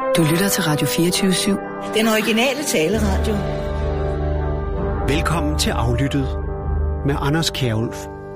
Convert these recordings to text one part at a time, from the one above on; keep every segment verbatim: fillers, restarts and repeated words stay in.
Du lytter til Radio fireogtyve syv. Den originale taleradio. Velkommen til Aflyttet med Anders Kjærulf.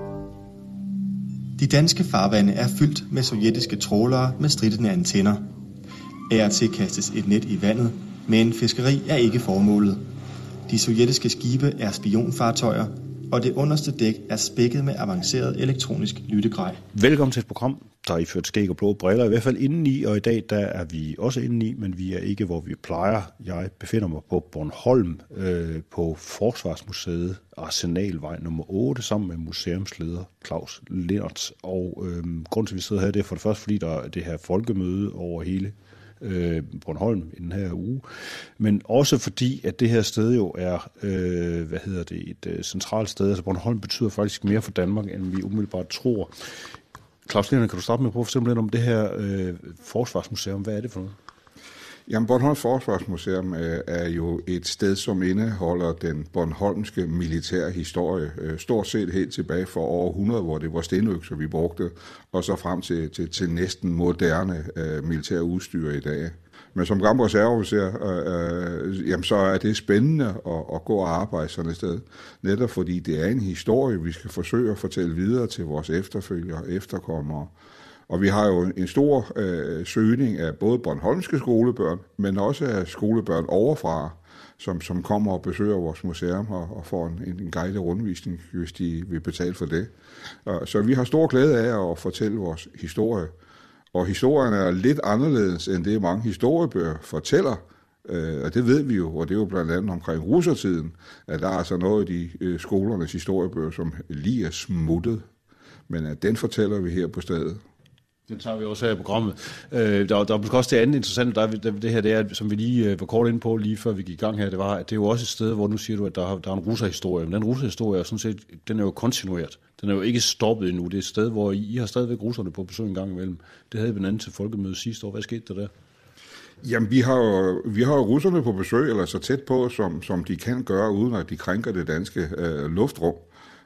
De danske farvande er fyldt med sovjetiske trawlere med strittende antenner. Af og til kastes et net i vandet, men fiskeri er ikke formålet. De sovjetiske skibe er spionfartøjer, og det underste dæk er spækket med avanceret elektronisk lyttegrej. Velkommen til et program, der er iført skæg og blå briller, i hvert fald indeni, og i dag der er vi også indeni, men vi er ikke, hvor vi plejer. Jeg befinder mig på Bornholm, øh, på Forsvarsmuseet, Arsenalvej nummer otte, sammen med museumsleder Claus Linnertz. Og øh, grunden til, at vi sidder her, det er for det første, fordi der er det her folkemøde over hele Øh, Bornholm i den her uge, men også fordi, at det her sted jo er, øh, hvad hedder det, et øh, centralt sted. Altså Bornholm betyder faktisk mere for Danmark, end vi umiddelbart tror. Claus Linnertz, kan du starte med at prøve at fortælle lidt om det her øh, forsvarsmuseum? Hvad er det for noget? Jamen, Bornholms Forsvarsmuseum er jo et sted, som indeholder den bornholmske militære historie, stort set helt tilbage for over hundrede, hvor det var stenøkser, vi brugte, og så frem til, til, til næsten moderne uh, militære udstyr i dag. Men som gammel reserveofficer, øh, øh, jamen, så er det spændende at, at gå og arbejde sådan et sted. Netop fordi det er en historie, vi skal forsøge at fortælle videre til vores efterfølgere og efterkommere. Og vi har jo en stor øh, søgning af både bornholmske skolebørn, men også af skolebørn overfra, som, som kommer og besøger vores museum og, og får en, en guided rundvisning, hvis de vil betale for det. Og, så vi har stor glæde af at fortælle vores historie. Og historien er lidt anderledes, end det mange historiebøger fortæller. Øh, og det ved vi jo, og det er jo blandt andet omkring russertiden, at der er altså noget i de øh, skolernes historiebøger, som lige er smuttet. Men at den fortæller vi her på stedet. Den tager vi også her i programmet. Øh, der, der er måske også det andet interessante, der, der, det her, det er, som vi lige øh, var kort inde på, lige før vi gik i gang her, det var, at det er jo også et sted, hvor nu siger du, at der, der er en russerhistorie, men den russerhistorie er sådan set, den er jo kontinueret. Den er jo ikke stoppet endnu. Det er et sted, hvor I, I har stadigvæk russerne på besøg en gang imellem. Det havde I blandt andet til folkemødet sidste år. Hvad skete der der? Jamen, vi har jo, vi har jo russerne på besøg, eller så tæt på, som, som de kan gøre, uden at de krænker det danske øh, luftrum.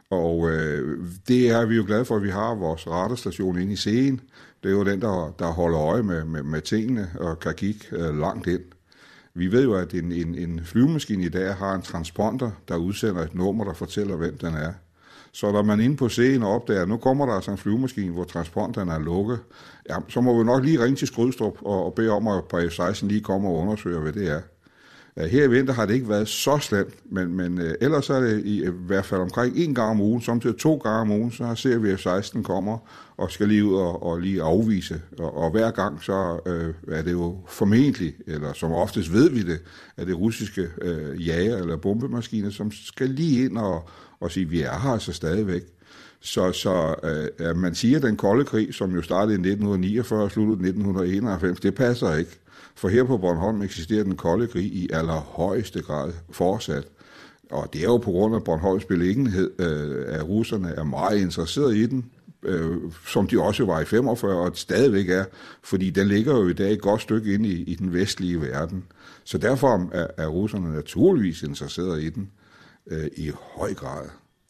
Og øh, det er vi jo glade for, at vi har vores radarstation inde i Seen. Det er jo den, der, der holder øje med, med, med tingene og kan kigge øh, langt ind. Vi ved jo, at en, en, en flyvemaskine i dag har en transponder, der udsender et nummer, der fortæller, hvem den er. Så når man inde på Seen og opdager, at nu kommer der altså en flyvemaskine, hvor transponderen er lukket, ja, så må vi nok lige ringe til Skrydstrup og, og bede om, at på F seksten lige kommer og undersøger, hvad det er. Her i vinter har det ikke været så slemt, men, men øh, ellers er det i, i hvert fald omkring en gang om ugen, samtidig to gange om ugen, så ser vi, at F seksten kommer og skal lige ud og, og lige afvise. Og, og hver gang så øh, er det jo formentlig, eller som oftest ved vi det, at det russiske øh, jager eller bombemaskiner, som skal lige ind og, og sige, at vi er her altså stadigvæk. Så, så øh, man siger, at den kolde krig, som jo startede i nitten niogfyrre og sluttede i nitten enoghalvfems, det passer ikke. For her på Bornholm eksisterer den kolde krig i allerhøjeste grad fortsat. Og det er jo på grund af Bornholms beliggenhed, øh, at russerne er meget interesseret i den, øh, som de også var i femogfyrre, og stadigvæk er, fordi den ligger jo i dag et godt stykke inde i, i den vestlige verden. Så derfor er, er russerne naturligvis interesseret i den øh, i høj grad.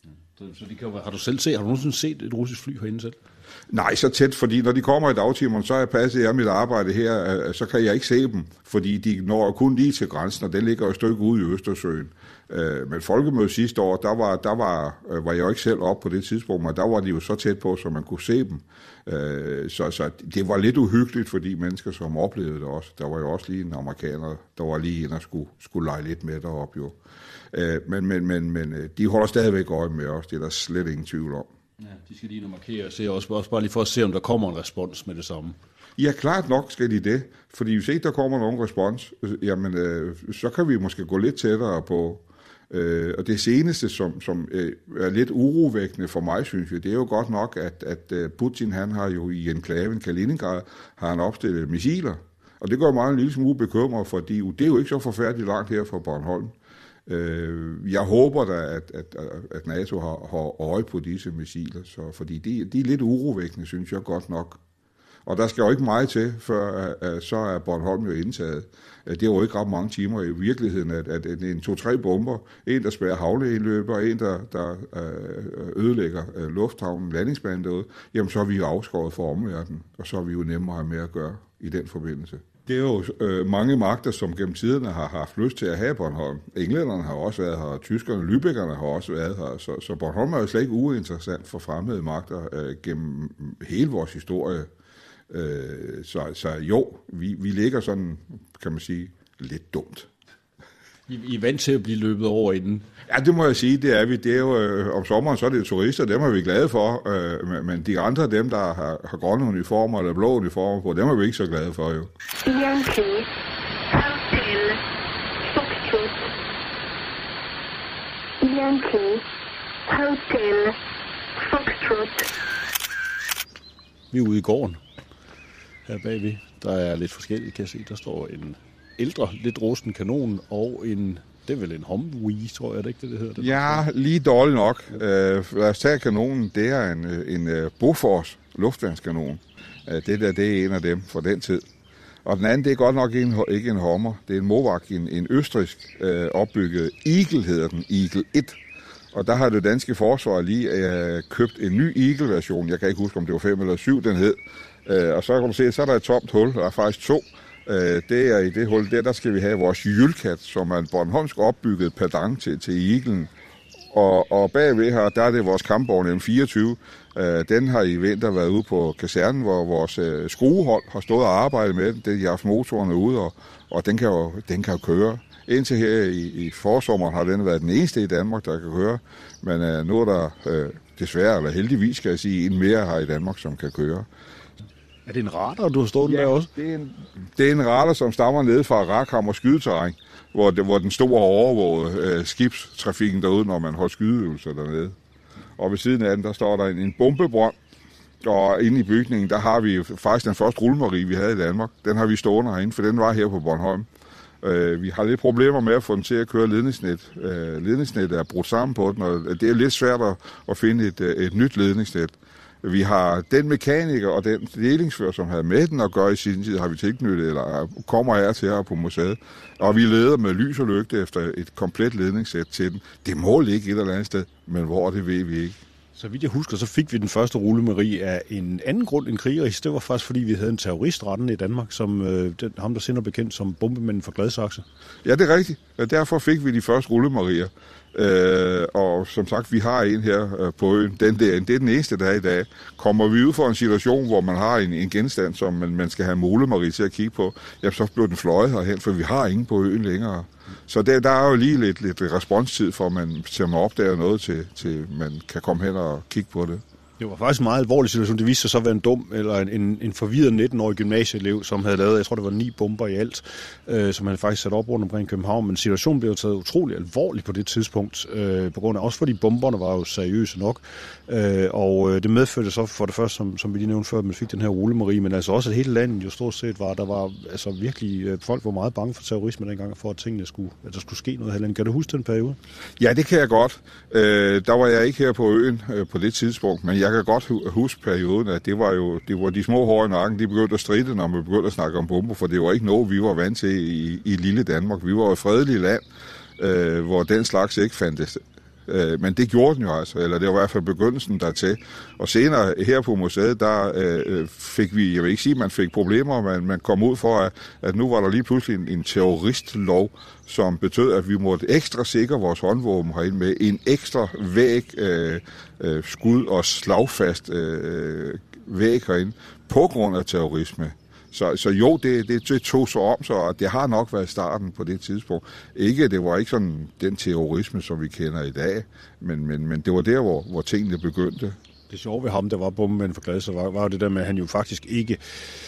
Så de kan, har du selv set, har du nogensinde set et russisk fly herinde selv? Nej, så tæt, fordi når de kommer i dagtimerne, så er jeg passet jeg mit arbejde her, så kan jeg ikke se dem, fordi de når kun lige til grænsen, og den ligger et stykke ude i Østersøen. Men folkemødet sidste år, der var, der var, var jeg jo ikke selv op på det tidspunkt, men der var de jo så tæt på, så man kunne se dem. Så, så det var lidt uhyggeligt for de mennesker, som oplevede det også. Der var jo også lige en amerikaner, der var lige inde og skulle, skulle lege lidt med derop jo. Men, men, men, men de holder stadigvæk øje med os, det er der slet ingen tvivl om. Ja, de skal lige nu markere og se også, også bare lige for at se, om der kommer en respons med det samme. Ja, klart nok skal de det, fordi hvis ikke der kommer nogen respons, jamen øh, så kan vi måske gå lidt tættere på. Øh, og det seneste, som, som øh, er lidt urovækkende for mig, synes jeg, det er jo godt nok, at, at Putin, han har jo i enklaven Kaliningrad, har han opstillet missiler. Og det gør mig en lille smule bekymret, fordi det er jo ikke så forfærdeligt langt her fra Bornholm. Jeg håber da, at, at, at NATO har, har øje på disse missiler, så, fordi de, de er lidt urovækkende, synes jeg godt nok. Og der skal jo ikke meget til, før uh, så er Bornholm jo indtaget. Uh, det er jo ikke ret mange timer i virkeligheden, at, at en to-tre bomber, en der spærrer havneindløber, og en der, der uh, ødelægger uh, lufthavnen, landingsbanen derude, jamen så er vi jo afskåret for omverdenen, og så er vi jo nemmere med at gøre i den forbindelse. Det er jo øh, mange magter, som gennem tiderne har haft lyst til at have Bornholm. Englænderne har også været her, tyskerne, lübeckerne har også været her, så, så Bornholm er jo slet ikke uinteressant for fremmede magter øh, gennem hele vores historie. Øh, så, så jo, vi, vi ligger sådan, kan man sige, lidt dumt. I, I er vant til at blive løbet over inden. Ja, det må jeg sige, det er vi. Det er jo, øh, om sommeren så er det jo turister, dem er vi glade for, øh, men de andre, dem der har, har grønne uniformer eller blå uniformer på, dem er vi ikke så glade for jo. Yankee, Hotel, Foxtrot. Yankee, Hotel, Foxtrot. Vi er ude i gården her bagved. Der er lidt forskelligt, kan jeg se. Der står en ældre, lidt rusten kanon og en... Det er vel en Humvee, tror jeg, det ikke det, det hedder? Det ja, lige dårligt nok. Uh, lad os tage kanonen. Det er en, en uh, Bofors luftvandskanon. Uh, det der, det er en af dem for den tid. Og den anden, det er godt nok en, ikke en Hummer. Det er en Movak, en, en østrigsk uh, opbygget Eagle, hedder den. Eagle et. Og der har det danske forsvar lige uh, købt en ny Eagle-version. Jeg kan ikke huske, om det var fem eller syv, den hed. Uh, og så kan du se, så er der et tomt hul. Der er faktisk to. Det er i det hul der, der skal vi have vores Jylkat, som er en bornholmsk opbygget padang til, til Eaglen. Og, og bagved her, der er det vores kampvogn M fireogtyve. Den har i vinter været ude på kasernen, hvor vores skruehold har stået og arbejdet med den. De har haft motorerne ude, og, og den, kan jo, den kan jo køre. Indtil her i, i forsommeren har den været den eneste i Danmark, der kan køre. Men uh, nu er der uh, desværre, eller heldigvis skal jeg sige, en mere her i Danmark, som kan køre. Er det en radar, du har stået ja, der også? Det er, en, det er en radar, som stammer ned fra Rakhammer skydeterræn, hvor, det, hvor den store overvågede øh, skibstrafikken derude, når man holder skydeøvelser dernede. Og ved siden af den, der står der en, en bombebrønd, og inde i bygningen, der har vi faktisk den første rullemarie, vi havde i Danmark. Den har vi stående herinde, for den var her på Bornholm. Øh, vi har lidt problemer med at få den til at køre ledningsnet. Øh, ledningsnettet er brudt sammen på den, og det er lidt svært at, at finde et, et nyt ledningsnet. Vi har den mekaniker og den delingsfører, som havde med den at gøre i sin tid, har vi tilknyttet, eller kommer her til her på museet. Og vi leder med lys og lygte efter et komplet ledningssæt til den. Det må ligge et eller andet sted, men hvor det ved vi ikke. Så vidt jeg husker, så fik vi den første rullemarie af en anden grund end krigerisk. Det var faktisk, fordi vi havde en terroristretten i Danmark, som øh, den, ham der senere bekendt som bombemanden fra Gladsaxe. Ja, det er rigtigt. Derfor fik vi de første rullemarier. Øh, og som sagt, vi har en her øh, på øen. Den der, det er den eneste, der er i dag. Kommer vi ud for en situation, hvor man har en, en genstand, som man, man skal have rulemarie til at kigge på, ja, så bliver den fløjet herhen, for vi har ingen på øen længere. Så der, der er jo lige lidt, lidt responstid, for at man, til man opdager noget, til, til man kan komme hen og kigge på det. Det var faktisk en meget alvorlig situation. Det viste sig så at være en dum, eller en, en forvirret nitten-årig gymnasieelev, som havde lavet, jeg tror det var ni bomber i alt, øh, som han faktisk sat op rundt omkring København. Men situationen blev taget utrolig alvorlig på det tidspunkt, øh, på grund af, også fordi bomberne var jo seriøse nok. Øh, og øh, det medførte så for det første, som, som vi lige nævnte før, at man fik den her rullemarie, men altså også at hele landet jo stort set var, der var altså virkelig, øh, folk var meget bange for terrorisme dengang, for at tingene skulle, at der skulle ske noget her. Kan du huske den periode? Ja, det kan jeg godt. Øh, der var jeg ikke her på øen øh, på det tidspunkt, men jeg kan godt huske perioden, at det var jo det var de små hår i nakken, de begyndte at stride, når man begyndte at snakke om bomber, for det var ikke noget, vi var vant til i, i lille Danmark. Vi var jo et fredeligt land, øh, hvor den slags ikke fandtes. Øh, men det gjorde den jo altså, eller det var i hvert fald begyndelsen dertil. Og senere her på museet, der øh, fik vi, jeg vil ikke sige, at man fik problemer, men man kom ud for, at, at nu var der lige pludselig en, en terroristlov, som betød, at vi måtte ekstra sikre vores håndvåben herinde med en ekstra væg, øh, øh, skud og slagfast øh, væg herinde, på grund af terrorisme. Så, så jo, det, det, det tog så om, så det har nok været starten på det tidspunkt. Ikke, det var ikke sådan den terrorisme, som vi kender i dag, men, men, men det var der, hvor, hvor tingene begyndte. Det sjove ved ham, der var bombemanden for Gladsaxe, var, var jo det der med, at han jo faktisk ikke...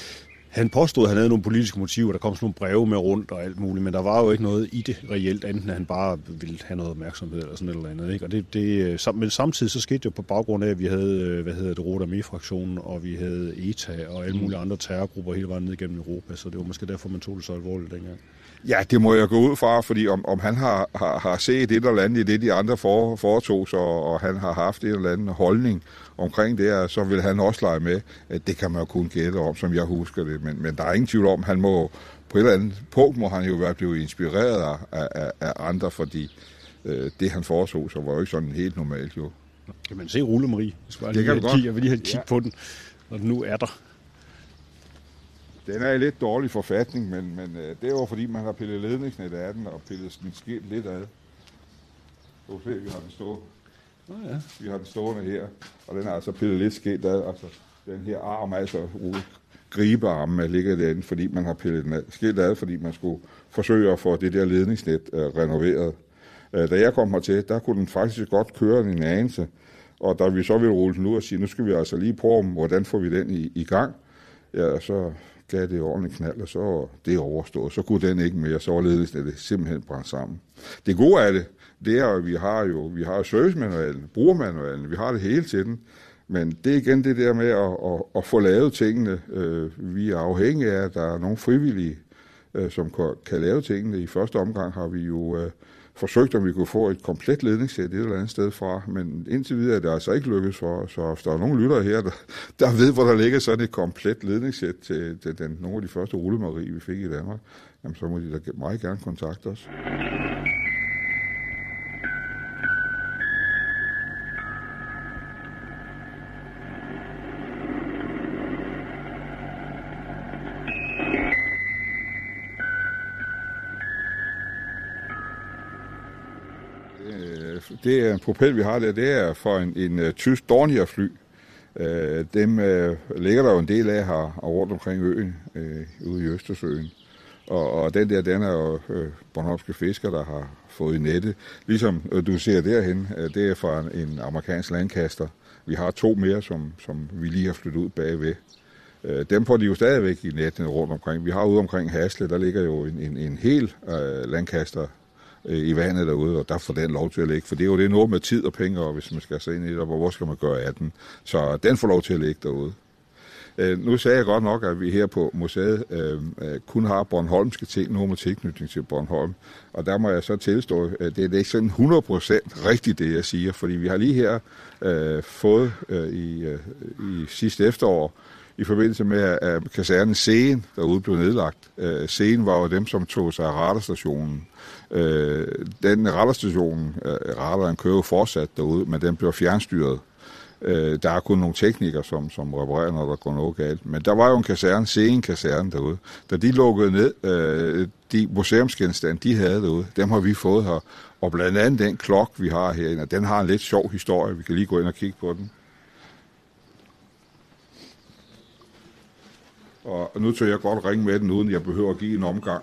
Han påstod, at han havde nogle politiske motiver, der kom sådan nogle breve med rundt og alt muligt, men der var jo ikke noget i det reelt, enten at han bare ville have noget opmærksomhed eller sådan et eller andet. Ikke? Og det, det, men samtidig så skete det jo på baggrund af, at vi havde, hvad hedder det, Rote Armee-fraktionen, og vi havde E T A og alle mulige andre terrorgrupper hele vejen ned gennem Europa, så det var måske derfor, man tog det så alvorligt dengang. Ja, det må jeg gå ud fra, fordi om, om han har, har, har set et eller andet i det, de andre for, foretog sig, og han har haft en eller anden holdning omkring det, så vil han også lege med. Det kan man jo kun gætte om, som jeg husker det. Men, men der er ingen tvivl om, han må på et eller andet punkt må han jo være blevet inspireret af, af, af andre, fordi øh, det, han foretog sig, var jo ikke sådan helt normalt jo. Kan man se rullemarie? Det kan du godt. Jeg vil lige have et kig ja. på den, når den nu er der. Den er i lidt dårlig forfatning, men, men øh, det er jo fordi, man har pillet ledningsnet af den og pillet sådan skilt lidt af. Så se, vi har den stående. Oh, ja. Vi har den stående her, og den er altså pillet lidt skilt af. Altså, den her arm, altså gribearmen, ligger derinde, fordi man har pillet den af, skilt af, fordi man skulle forsøge at få det der ledningsnet øh, renoveret. Øh, da jeg kom hertil, der kunne den faktisk godt køre en anelse, og da vi så ville rulle den ud og sige, nu skal vi altså lige prøve, hvordan får vi den i, i gang, ja, så gav det ordentligt knald, og så det overstået. Så kunne den ikke mere, så var ledningsnettet simpelthen brændt sammen. Det gode af det, det er, at vi har jo vi har servicemanualen, brugermanualen, vi har det hele til den, men det er igen det der med at, at, at få lavet tingene. Vi er afhængige af, at der er nogle frivillige, som kan lave tingene. I første omgang har vi jo forsøgt, om vi kunne få et komplet ledningssæt et eller andet sted fra, men indtil videre er det altså ikke lykkedes for os. Så hvis der er nogle lyttere her, der, der ved, hvor der ligger sådan et komplet ledningssæt til, til den, nogle af de første rullemarie, vi fik i Danmark, jamen, så må de da meget gerne kontakte os. Det er en propel, vi har der, det er for en, en uh, tysk Dornier-fly. Uh, dem uh, ligger der jo en del af her rundt omkring øen, uh, ude i Østersøen. Og, og den der, den er jo uh, bornholmske fiskere, der har fået i nettet. Ligesom uh, du ser derhen, uh, det er fra en, en amerikansk Lancaster. Vi har to mere, som, som vi lige har flyttet ud bagved. Uh, dem får de jo stadigvæk i nettet rundt omkring. Vi har ude omkring Hasle, der ligger jo en, en, en hel uh, Lancaster i vandet derude, og der får den lov til at ligge, for det er jo det noget med tid og penge, og hvis man skal se ind i det, og hvor skal man gøre af den. Så den får lov til at ligge derude. Øh, nu sagde jeg godt nok, at vi her på museet øh, kun har bornholmske ting, noget med tilknytning til Bornholm, og der må jeg så tilstå, at det er ikke sådan hundrede procent rigtigt, det jeg siger, fordi vi har lige her øh, fået øh, i, øh, i sidste efterår, i forbindelse med, at kasernen Seen derude blev nedlagt. Øh, Seen var jo dem, som tog sig af radarstationen. Øh, den radarstation, øh, radaren kører jo fortsat derude, men den blev fjernstyret. Øh, der er kun nogle teknikere, som, som reparerer, når der går noget galt. Men der var jo en kaserne, Seen-kaserne derude. Da de lukkede ned, øh, de museumsgenstande, de havde derude, dem har vi fået her. Og blandt andet den klok, vi har herinde, den har en lidt sjov historie. Vi kan lige gå ind og kigge på den. Og nu tør jeg godt ringe med den, uden jeg behøver at give en omgang.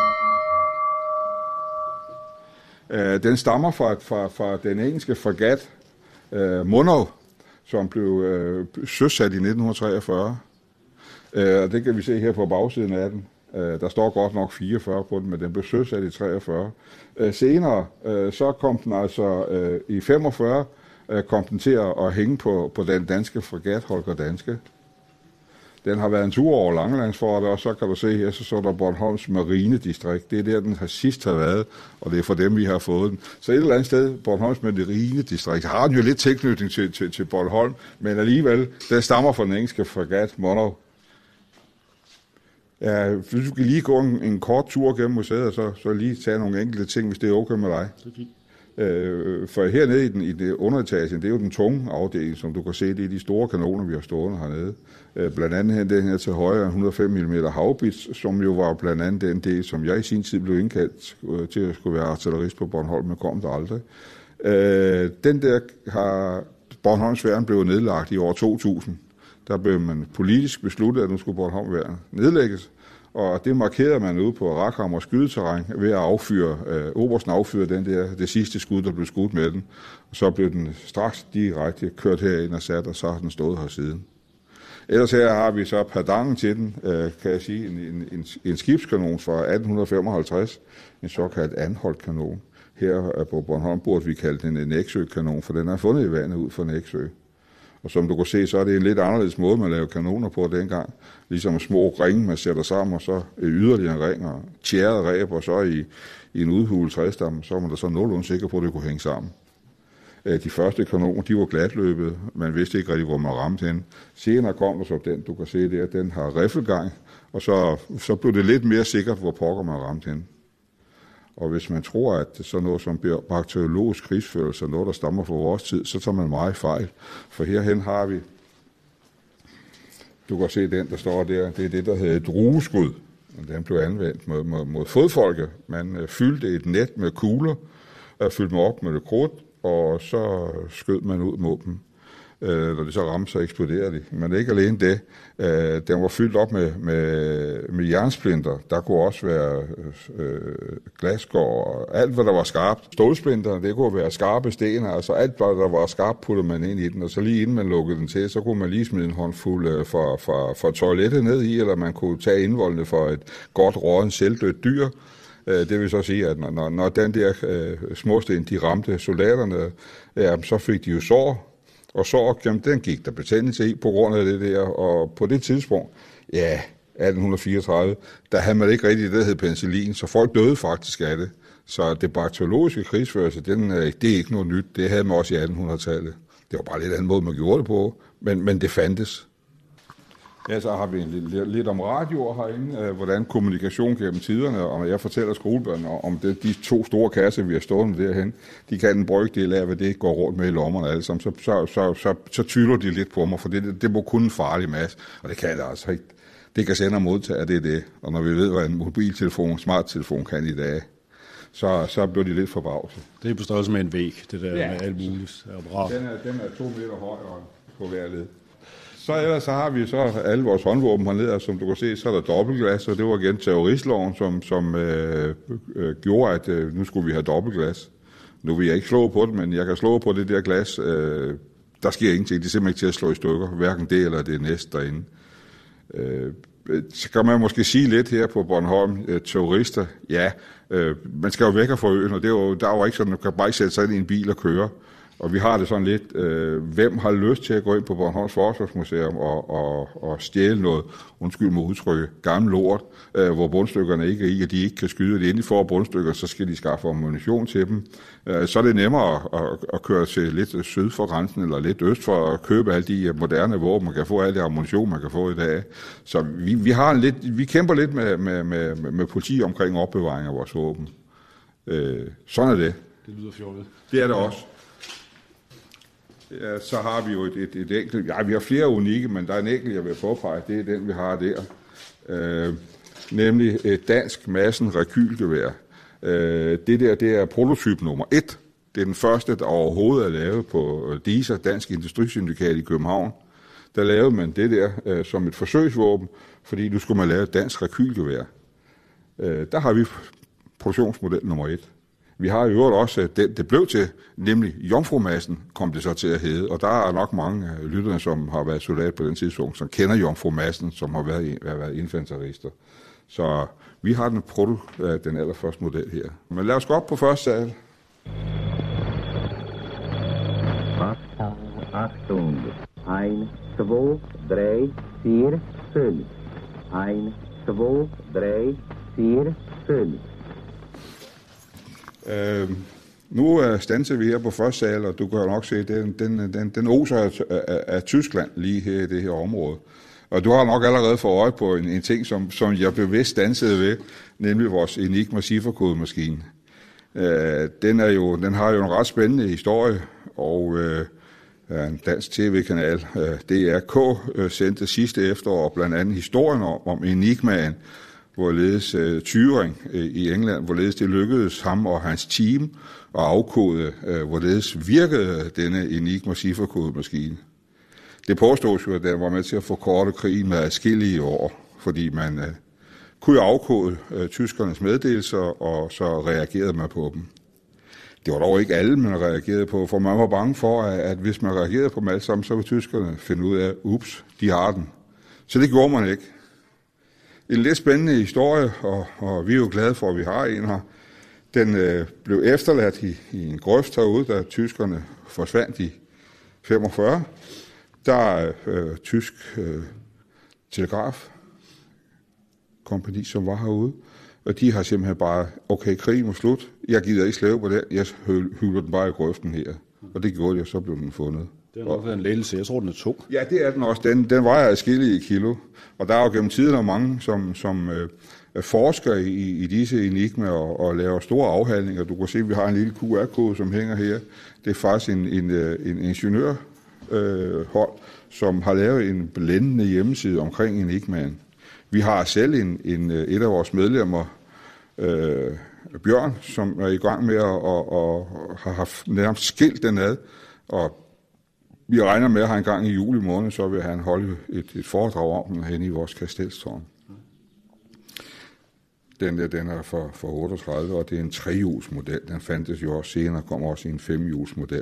Uh, den stammer fra, fra, fra den engelske fregat uh, Monroe, som blev uh, søsat i nitten treogfyrre. Uh, og det kan vi se her på bagsiden af den. Uh, der står godt nok fireogfyrre på den, men den blev søsat i treogfyrre. Uh, senere uh, så kom den altså uh, i femogfyrre uh, kom den til at, at hænge på, på den danske fregat Holger Danske. Den har været en tur over Langelandsfortet, og så kan du se her, så står der Bornholms Marinedistrikt. Det er der, den har sidst har været, og det er for dem, vi har fået den. Så et eller andet sted, Bornholms Marinedistrikt, har den jo lidt tilknytning til, til, til Bornholm, men alligevel, den stammer fra den engelske fregat Monroe. Ja, hvis du kan lige gå en, en kort tur gennem museet, og så, så lige tage nogle enkelte ting, hvis det er okay med dig. Det er fint. Øh, for hernede i den i det underetagen, det er jo den tunge afdeling, som du kan se, det er de store kanoner, vi har stående hernede. Øh, blandt andet den her til højre, et hundrede og fem millimeter haubits, som jo var blandt andet den del, som jeg i sin tid blev indkaldt øh, til at skulle være artillerist på Bornholm, men kom der aldrig. Øh, den der har Bornholms Værn blevet nedlagt i år to tusind. Der blev man politisk besluttet, at nu skulle Bornholm Værn nedlægges. Og det markerede man ude på Rakhammer skydeterræn ved at affyre, øh, obersten affyre den der, det sidste skud, der blev skudt med den. Og så blev den straks direkte kørt herind og sat, og så har den stået her siden. Ellers her har vi så padangen til den, øh, kan jeg sige, en, en, en, en skibskanon fra atten femoghalvtreds, en såkaldt Anholt-kanon. Her på Bornholm burde vi kalde den en Nexø-kanon, for den er fundet i vandet ud for Nexø. Og som du kan se, så er det en lidt anderledes måde, man laver kanoner på dengang. Ligesom små ringe, man sætter sammen, og så yderligere ring og tjæret ræb, og så i, i en udhulet træstamme, så var man da så nogenlunde sikker på, at det kunne hænge sammen. De første kanoner, de var glatløbet. Man vidste ikke rigtig, hvor man ramte hen. Senere kom der så den, du kan se der, den har riffelgang, og så, så blev det lidt mere sikkert, hvor pokker man ramte hen. Og hvis man tror, at sådan noget som bakteriologisk krigsførelse er noget, der stammer fra vores tid, så tager man meget fejl. For herhen har vi Du kan se den, der står der. Det er det, der hedder drueskud. Den blev anvendt mod, mod, mod fodfolket. Man øh, fyldte et net med kugler, øh, fyldte dem op med det krudt, og så skød man ud mod dem. Øh, når de så ramte, så eksploderede de. Men ikke alene det. Øh, den var fyldt op med, med, med jernsplinter. Der kunne også være øh, glasskår og alt, hvad der var skarpt. Stålsplinter, det kunne være skarpe sten. Altså alt, hvad der var skarpt, puttede man ind i den. Og så lige inden man lukkede den til, så kunne man lige smide en håndfuld øh, fra, fra, fra toilettet ned i, eller man kunne tage indvoldene for et godt rådent selvdødt dyr. Det vil så sige, at når, når den der øh, småsten, de ramte soldaterne, ja, så fik de jo sår. Og så jamen, den gik der betændelse i på grund af det der, og på det tidspunkt, ja, atten fireogtredive, der havde man ikke rigtig det, der hed penicillin, så folk døde faktisk af det. Så det bakteriologiske krigsførelse, den, det er ikke noget nyt, det havde man også i attenhundredetallet. Det var bare lidt anden måde, man gjorde det på, men, men det fandtes. Ja, så har vi lidt, lidt om radioer herinde, hvordan kommunikation gennem tiderne, og jeg fortæller skolebørnene om det, de to store kasser, vi har stående derhen, de kan en brygdel af, hvad det går rundt med i lommerne alle sammen, så, så, så, så, så tyler de lidt på mig, for det, det må kun en farlig masse, og det kan det altså ikke. Det kan sende og modtage, det er det, og når vi ved, hvad en mobiltelefon, smarttelefon kan i dag, så, så bliver de lidt forbavset. Det er på størrelse med en væg, det der ja. Med alt muligt. Den er, den er to meter høj og på hver led. Så ellers så har vi så alle vores håndvåben hernede, og som du kan se, så er der dobbeltglas, og det var igen terroristloven, som, som øh, øh, gjorde, at øh, nu skulle vi have dobbeltglas. Nu vil jeg ikke slå på det, men jeg kan slå på det der glas. Øh, der sker ingenting, det er simpelthen ikke til at slå i stykker, hverken det eller det næste derinde. Øh, så kan man måske sige lidt her på Bornholm, øh, terrorister, ja, øh, man skal jo væk fra øen, og det er jo, der er jo ikke sådan, at man kan bare ikke sætte sig ind i en bil og køre. Og vi har det sådan lidt, øh, hvem har lyst til at gå ind på Bornholms Forsvarsmuseum og, og, og stjæle noget, undskyld mig udtrykke, gammel lort, øh, hvor bundstykkerne ikke er i, og de ikke kan skyde det. Endelig for bundstykker, så skal de skaffe ammunition til dem. Øh, så er det nemmere at, at, at køre til lidt syd for grænsen, eller lidt øst for at købe alle de moderne våben, man kan få alle de ammunition, man kan få i dag. Så vi, vi, har en lidt, vi kæmper lidt med, med, med, med politi omkring opbevaring af vores våben. Øh, sådan er det. Det lyder fjollet. Det er det også. Ja, så har vi jo et, et, et enkelt, ja, vi har flere unikke, men der er en enkelt, jeg vil påpege, det er den, vi har der. Øh, nemlig et dansk Madsen rekylgevær. Øh, det der, det er prototyp nummer et. Det er den første, der overhovedet er lavet på D I S A, Dansk Industrisyndikat i København. Der lavede man det der øh, som et forsøgsvåben, fordi nu skulle man lave et dansk rekylgevær. Øh, der har vi produktionsmodel nummer et. Vi har i øvrigt også den, det blev til, nemlig Jomfrumassen kom det så til at hedde, og der er nok mange lytterne, som har været soldat på den tidspunkt, som kender Jomfrumassen, som har været, været infanterister. Så vi har den, produ- den allerførste model her. Men lad os gå op på første sal. Achtung, ein, zwei, drei, vier, fünf. Ein, zwei, drei, vier, fünf. Øh, nu uh, standser vi her på første sal, og du kan nok se, at den, den, den, den oser af, af, af Tyskland lige her i det her område. Og du har nok allerede fået øje på en, en ting, som, som jeg bevidst stansede ved, nemlig vores Enigma cifferkodemaskine. Øh, den, er jo, den har jo en ret spændende historie, og øh, en dansk tv-kanal, øh, D R K, øh, sendte sidste efterår blandt andet historien om, om Enigmaen, hvorledes uh, Turing uh, i England, hvorledes det lykkedes ham og hans team at afkode, uh, hvorledes virkede denne Enigma cifferkodemaskine. Det påstås jo, at den var med til at forkorte krigen med adskillige år, fordi man uh, kunne afkode uh, tyskernes meddelelser, og så reagerede man på dem. Det var dog ikke alle, man reagerede på, for man var bange for, at, at hvis man reagerede på dem alle sammen, så ville tyskerne finde ud af, ups, de har den. Så det gjorde man ikke. En lidt spændende historie, og, og vi er jo glade for, at vi har en her. Den øh, blev efterladt i, i en grøft herude, da tyskerne forsvandt i femogfyrre. Der er øh, tysk øh, telegrafkompagni, som var herude, og de har simpelthen bare, okay, krigen var slut, jeg gider ikke slæve på det, jeg hylder den bare i grøften her. Og det gjorde jeg, så blev den fundet. Det er nok været en lettelse. Jeg tror, den er tung. Ja, det er den også. Den, den vejer adskillige kilo. Og der er jo gennem tiden mange, som, som øh, forsker i, i disse enigmaer og, og laver store afhandlinger. Du kan se, at vi har en lille Q R-kode, som hænger her. Det er faktisk en, en, en ingeniørhold, øh, som har lavet en blændende hjemmeside omkring Enigmaen. Vi har selv en, en, et af vores medlemmer, øh, Bjørn, som er i gang med at og, og har haft nærmest skilt den ad, og vi regner med, at han en gang i juli måned, så vil han holde et, et foredrag om den hen i vores kastelstårn. Den der, den er for, for otteogtredive, og det er en trehjulsmodel. Den fandtes jo også senere, kom også i en femhjulsmodel.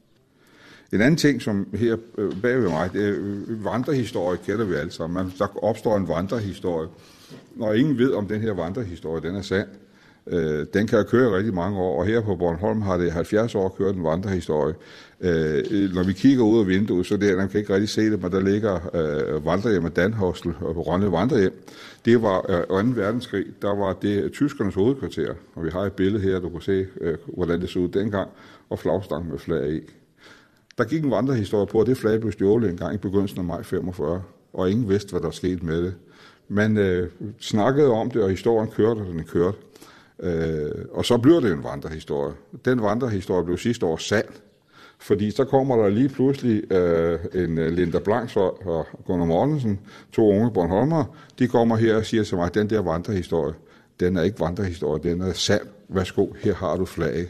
En anden ting, som her bag ved mig, det er vandrehistorie, kender vi alle sammen. Der opstår en vandrehistorie. Når ingen ved, om den her vandrehistorie, den er sand, øh, den kan køre rigtig mange år, og her på Bornholm har det halvfjerds år kørt en vandrehistorie. Øh, når vi kigger ud af vinduet, så der, man kan ikke rigtig se det, men der ligger øh, vandrehjem af Danhostel og Rønne Vandrehjem. Det var øh, anden verdenskrig, der var det tyskernes hovedkvarter, og vi har et billede her, du kan se, øh, hvordan det så ud dengang, og flagstang med flag i. Der gik en vandrehistorie på, at det flag blev stjålet en gang i begyndelsen af maj femogfyrre, og ingen vidste, hvad der skete med det. Man øh, snakkede om det, og historien kørte, og den kørte. Øh, og så blev det en vandrehistorie. Den vandrehistorie blev sidste år sand, fordi så kommer der lige pludselig øh, en Linda Blanks og Gunnar Mortensen, to unge Bornholmere, de kommer her og siger til mig, at den der vandrehistorie, den er ikke vandrehistorie, den er sand. Værsgo, her har du flag.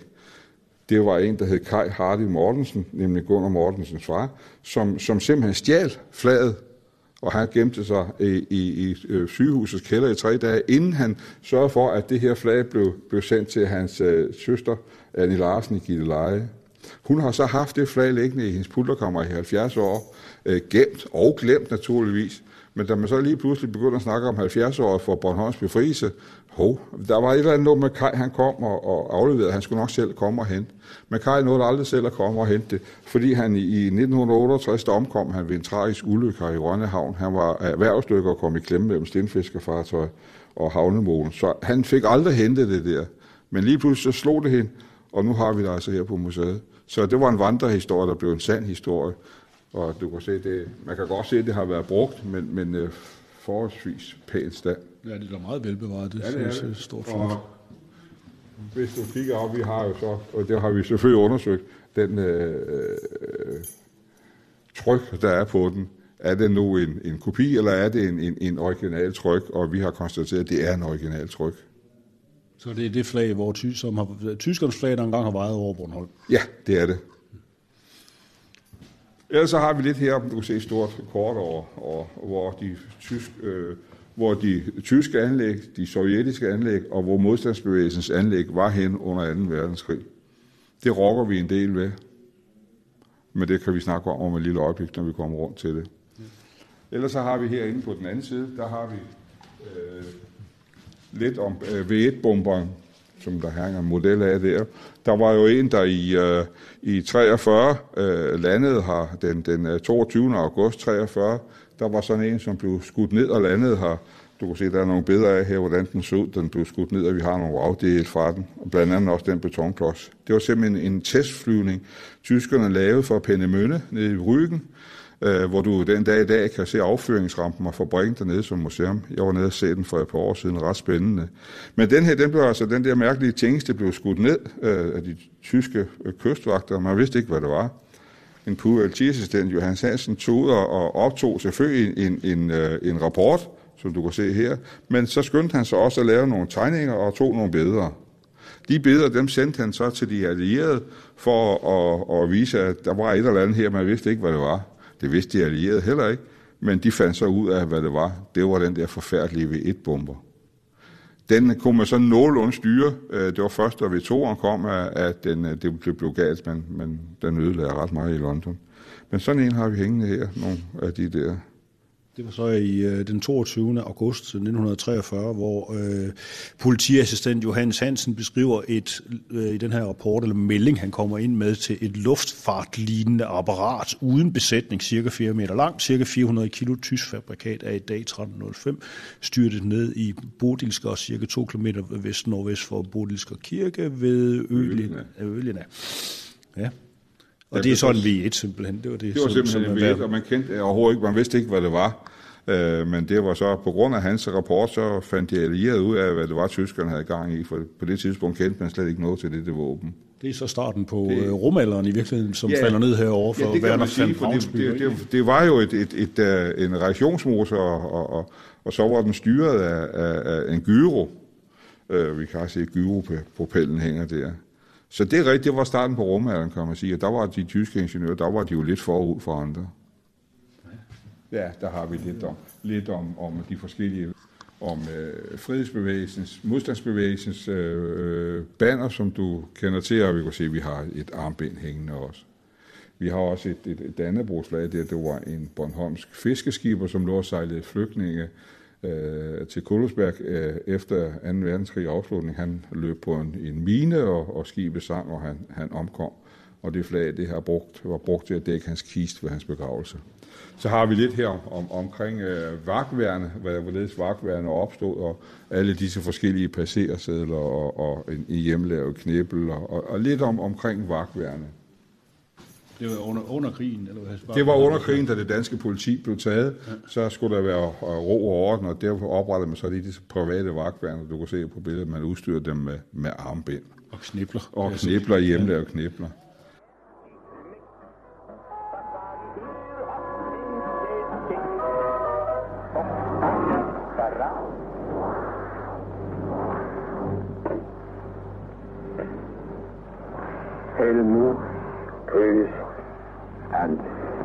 Det var en, der hed Kai Hardy Mortensen, nemlig Gunnar Mortensens far, som, som simpelthen stjal flaget, og han gemte sig i, i, i sygehusets kælder i tre dage, inden han sørgede for, at det her flag blev, blev sendt til hans øh, søster, Annie Larsen i Gilleleje. Hun har så haft det flag liggende i hendes pulterkammer i halvfjerds år, øh, gemt og glemt naturligvis. Men da man så lige pludselig begynder at snakke om halvfjerds-året for Bornholms befrielse, ho, der var et eller andet med Kai, han kom og, og afleverede, han skulle nok selv komme og hente. Men Kai nåede aldrig selv at komme og hente det, fordi han i, i nitten otteogtres, der omkom han ved en tragisk ulykke i Rønne Havn. Han var erhvervsdykker og kom i klemme mellem stenfiskerfartøj og havnemolen, så han fik aldrig hentet det der. Men lige pludselig så slog det hen, og nu har vi det altså her på museet. Så det var en vandrehistorie, der blev en sand historie. Og du kan se, det, man kan godt se, at det har været brugt, men, men uh, forholdsvis pænt stand. Ja, det er da meget velbevaret, det, ja, det er det. det. Stort og hvis du kigger op, vi har jo så, og det har vi selvfølgelig undersøgt, den øh, tryk, der er på den. Er det nu en, en kopi, eller er det en, en, en original tryk? Og vi har konstateret, at det er en original tryk. Så det er det flag, hvor ty, som har, tyskernes flag, der engang har vejet over Bornholm? Ja, det er det. Ellers så har vi lidt her, du kan se et stort kort over, over hvor, de tysk, øh, hvor de tyske anlæg, de sovjetiske anlæg, og hvor modstandsbevægelsens anlæg var hen under anden verdenskrig. Det rokker vi en del ved, men det kan vi snakke om om et lille øjeblik, når vi kommer rundt til det. Ellers så har vi herinde på den anden side, der har vi øh, lidt om øh, V et bomberen, som der hænger en model af der. Der var jo en, der i, øh, i treogfyrre øh, landede her den, den toogtyvende august treogfyrre. Der var sådan en, som blev skudt ned og landede her. Du kan se, der er nogle billeder af her, hvordan den så ud. Den blev skudt ned, og vi har nogle afdele fra den. Og blandt andet også den betonplads. Det var simpelthen en testflyvning, tyskerne lavede for Peenemünde nede i Rügen, øh, hvor du den dag i dag kan se affyringsrampen og fabrikken dernede som museum. Jeg var nede og se den for et par år siden, ret spændende. Men den her, den blev altså, den der mærkelige tjeneste blev skudt ned øh, af de tyske øh, kystvagter. Man vidste ikke, hvad det var. En P U L T-assistent, Johannes Hansen, tog ud og optog selvfølgelig en, en, en, en rapport, som du kan se her. Men så skyndte han så også at lave nogle tegninger og tog nogle billeder. De billeder, dem sendte han så til de allierede for at, at vise, at der var et eller andet her, man vidste ikke, hvad det var. Det vidste de allierede heller ikke, men de fandt så ud af, hvad det var. Det var den der forfærdelige V et bomber. Den kunne man så nogenlunde styre. Det var først, da V to'eren kom, at den, det blev galt, men, men den ødelagde ret meget i London. Men sådan en har vi hængende her, nogle af de der. Det var så i øh, den toogtyvende august nitten treogfyrre, hvor øh, politiassistent Johannes Hansen beskriver et, øh, i den her rapport, eller melding, han kommer ind med til et luftfartlignende apparat uden besætning, cirka fire meter lang, cirka fire hundrede kilo, tysk fabrikat af i dag tretten nul fem, styrtet ned i Bodilsker, cirka to kilometer vest-nordvest for Bodilsker Kirke ved Ølina. Ja. Og ja, det er sådan V et simpelthen. Det var, det, det var simpelthen en V et, og man kendte overhovedet ikke, man vidste ikke, hvad det var. Øh, men det var så, på grund af hans rapport, så fandt de allierede ud af, hvad det var, tyskerne havde gang i, for på det tidspunkt kendte man slet ikke noget til det, det våben. Det er så starten på det, rumalderen i virkeligheden, som ja, falder ned herover for ja, det kan man sige, for det, det, det, det var jo et, et, et, et, en reaktionsmotor, og, og, og så var den styret af, af, af en gyro. Uh, vi kan også se, at gyropropellen hænger der. Så det er rigtigt, det var starten på rumalderen, kan man sige, og der var de tyske ingeniører, der var de jo lidt forud for andre. Ja, der har vi lidt om, lidt om, om de forskellige, om øh, frihedsbevægelsens, modstandsbevægelsens øh, banner, som du kender til, og vi kan se, at vi har et armbind hængende også. Vi har også et, et, et Dannebrogsflag, der det var en bornholmsk fiskeskiber, som lå og sejlede flygtninge øh, til Kollesberg øh, efter anden verdenskrig afslutning. Han løb på en, en mine, og, og skibet sang, og han, han omkom. Og det flag, det har brugt, var brugt til at dække hans kiste ved hans begravelse. Så har vi lidt her om, om, omkring øh, vagtværne, hvorledes vagtværne opstod, og alle disse forskellige passersedler og, og en, en hjemmelavet knibbel, og, og lidt om omkring vagtværne. Det var under, under krigen? Eller hvad? Det var under krigen, da det danske politi blev taget. Ja. Så skulle der være ro og orden, og derfor oprettede man så de disse private vagtværne. Du kan se på billedet, man udstyrede dem med, med armbind. Og knibler. Og knibler, hjemmelavet knibler. Helmut Grøs Franz.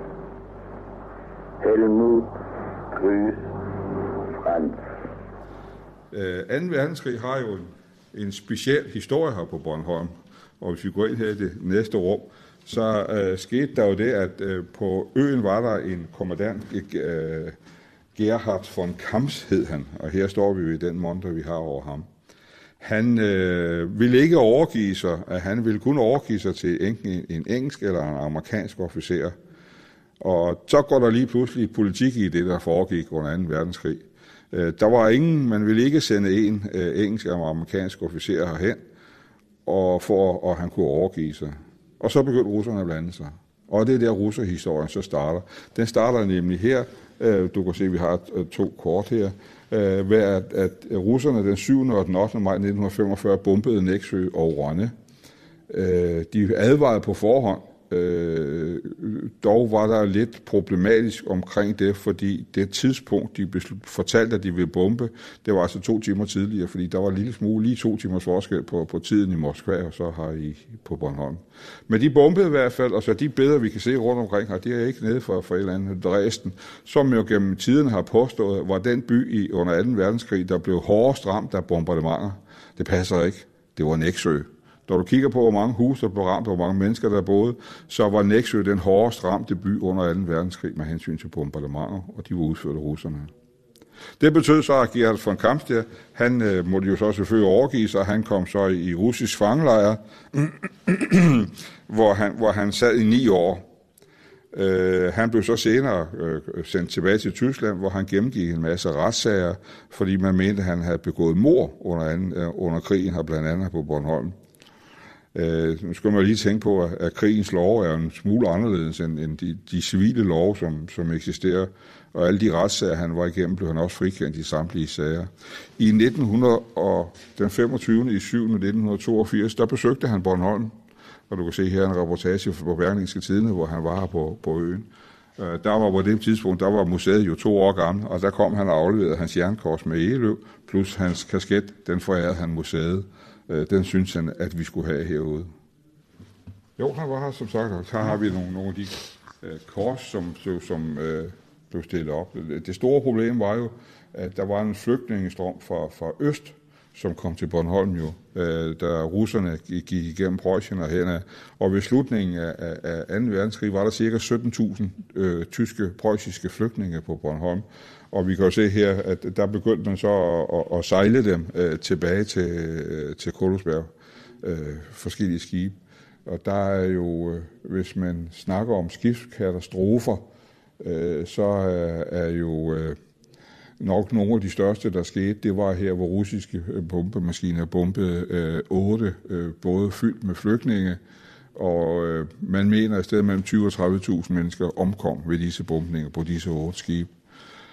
Helmut Grøs Franz. Øh, anden verdenskrig har jo en, en speciel historie her på Bornholm, og hvis vi går ind her i det næste rum, så øh, skete der jo det, at øh, på øen var der en kommandant, øh, Gerhard von Kamps hed han, og her står vi jo i den monter, vi har over ham. Han øh, ville ikke overgive sig, at han ville kun overgive sig til en, en engelsk eller en amerikansk officer. Og så går der lige pludselig politik i det, der foregik under anden verdenskrig. Øh, der var ingen, man ville ikke sende en øh, engelsk eller amerikansk officer herhen, og for at han kunne overgive sig. Og så begyndte russerne at blande sig. Og det er der russerhistorien så starter. Den starter nemlig her. Øh, du kan se, at vi har to kort her. Uh, ved at, at russerne den syvende og den ottende maj nitten femogfyrre bombede Nexø og Rønne. Uh, de advarede på forhånd. Uh, dog var der lidt problematisk omkring det, fordi det tidspunkt, de beslut, fortalte, at de ville bombe, det var altså to timer tidligere, fordi der var en lille smule, lige to timers forskel på, på tiden i Moskva, og så har I på Bornholm. Men de bombede i hvert fald, og så de billeder, vi kan se rundt omkring her, de er ikke nede for, for et eller andet Dresden, som jo gennem tiden har påstået, var den by i under anden verdenskrig, der blev hårdest ramt af bombardementer. Det passer ikke. Det var Nexø. Når du kigger på, hvor mange huse der blev ramt, og hvor mange mennesker der boede, så var Nexø den hårdest ramte by under anden verdenskrig med hensyn til bombardementer, og de var udført af russerne. Det betød så, at Gerhard von Kamps der, han øh, måtte jo så selvfølgelig overgive sig, han kom så i russisk fangelejr, hvor, han, hvor han sad i ni år. Øh, han blev så senere øh, sendt tilbage til Tyskland, hvor han gennemgik en masse retssager, fordi man mente, at han havde begået mord under, anden, øh, under krigen her, blandt andet på Bornholm. Uh, nu skal man lige tænke på, at, at krigens lov er en smule anderledes end, end de, de civile love, som, som eksisterer. Og alle de retssager, han var igennem, blev han også frikendt i samtlige sager. I nitten hundrede og den femogtyvende i syvende nitten toogfirs, der besøgte han Bornholm. Og du kan se her en reportage på Berlingske Tidende, hvor han var her på, på øen. Uh, der var på det tidspunkt, der var museet jo to år gammel, og der kom han og afleverede hans jernkors med egeløv, plus hans kasket, den forærede han museet. Den synes han, at vi skulle have herude. Jo, han var her, som sagt, og her har vi nogle, nogle af de øh, kors, som, som øh, blev stillet op. Det store problem var jo, at der var en flygtningestrøm fra, fra øst, som kom til Bornholm jo, øh, da russerne gik igennem Preussen og henad. Og ved slutningen af, af, af anden verdenskrig var der cirka sytten tusind øh, tyske, preussiske flygtninge på Bornholm. Og vi kan jo se her, at der begyndte man så at, at, at sejle dem øh, tilbage til, øh, til Kollesberg, øh, forskellige skibe. Og der er jo, øh, hvis man snakker om skibskatastrofer, øh, så er, er jo øh, nok nogle af de største, der skete, det var her, hvor russiske bombemaskiner bombede øh, otte øh, både fyldt med flygtninge, og øh, man mener, at i stedet mellem tyve og tredive tusind mennesker omkom ved disse bombninger på disse otte skibe.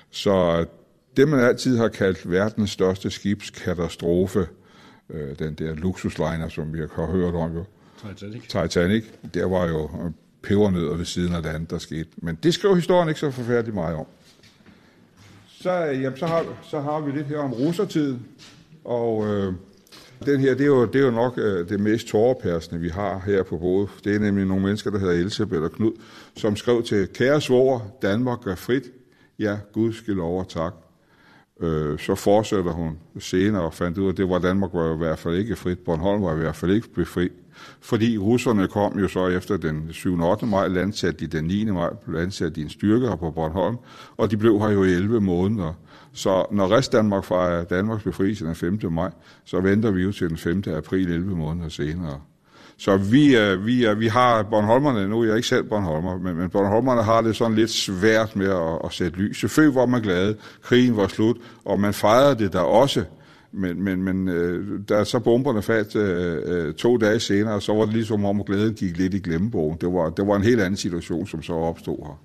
Så det, man altid har kaldt verdens største skibskatastrofe, øh, den der luksusliner, som vi har hørt om jo, Titanic. Titanic, der var jo pebernødder ved siden af det andet, der skete. Men det skriver historien ikke så forfærdeligt meget om. Så, jamen, så, har, så har vi lidt her om russertid, og øh, den her, det er jo, det er jo nok øh, det mest tårepersende, vi har her på bordet. Det er nemlig nogle mennesker, der hedder Elisabeth og Knud, som skrev til: kære svoger, Danmark er frit. Ja, Gud skal lov og tak. Øh, så fortsætter hun senere og fandt ud af, at det var Danmark var i hvert fald ikke frit. Bornholm var i hvert fald ikke befri. Fordi russerne kom jo så efter den syvende og ottende maj, landsatte de den niende maj, landsatte de en styrke her på Bornholm, og de blev her jo i elleve måneder. Så når Restdanmark fejrer Danmarks befrielse den femte maj, så venter vi jo til den femte april, elleve måneder senere. Så vi, vi, vi har Bornholmerne, nu er jeg ikke selv Bornholmer, men, men Bornholmerne har det sådan lidt svært med at, at sætte lys. Selvfølgelig var man glad, krigen var slut, og man fejrede det der også. Men, men, men da så bomberne faldt øh, to dage senere, så var det ligesom om, at glæden gik lidt i glemmebogen. Det var, det var en helt anden situation, som så opstod her.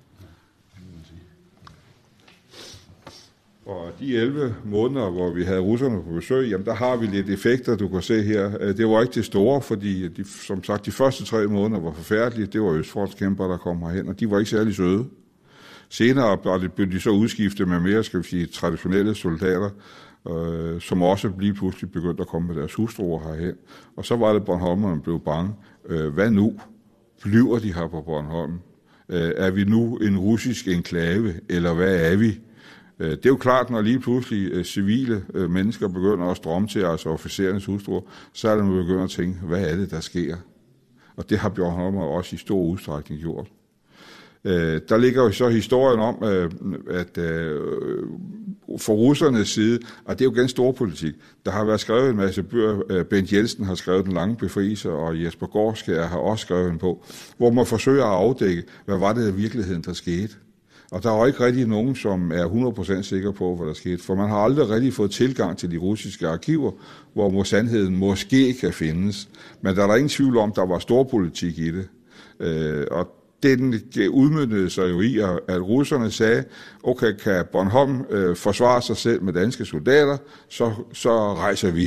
Og de elleve måneder, hvor vi havde russerne på besøg, jamen der har vi lidt effekter, du kan se her. Det var ikke det store, fordi de, som sagt, de første tre måneder var forfærdelige. Det var østfrontskæmper, der kom herhen, og de var ikke særlig søde. Senere blev de så udskiftet med mere, skal vi sige, traditionelle soldater, øh, som også lige pludselig begyndte at komme med deres hustruer herhen. Og så var det, Bornholmerne blev bange. Øh, hvad nu? Bliver de her på Bornholm? Øh, er vi nu en russisk enklave, eller hvad er vi? Det er jo klart, når lige pludselig civile mennesker begynder at strømme til, altså officerernes hustruer, så er det, man begynder at tænke, hvad er det, der sker? Og det har Bornholm også i stor udstrækning gjort. Der ligger jo så historien om, at for russernes side, og det er jo ganske stor politik, der har været skrevet en masse bøger. Bent Jensen har skrevet Den lange befrielse, og Jesper Gårdskjær har også skrevet en bog, hvor man forsøger at afdække, hvad var det i virkeligheden, der skete. Og der er jo ikke rigtig nogen, som er hundrede procent sikker på, hvad der skete. For man har aldrig rigtig fået tilgang til de russiske arkiver, hvor sandheden måske kan findes. Men der er der ingen tvivl om, der var stor politik i det. Øh, og den udmyndede sig jo i, at russerne sagde, okay, kan Bornholm øh, forsvare sig selv med danske soldater, så, så rejser vi.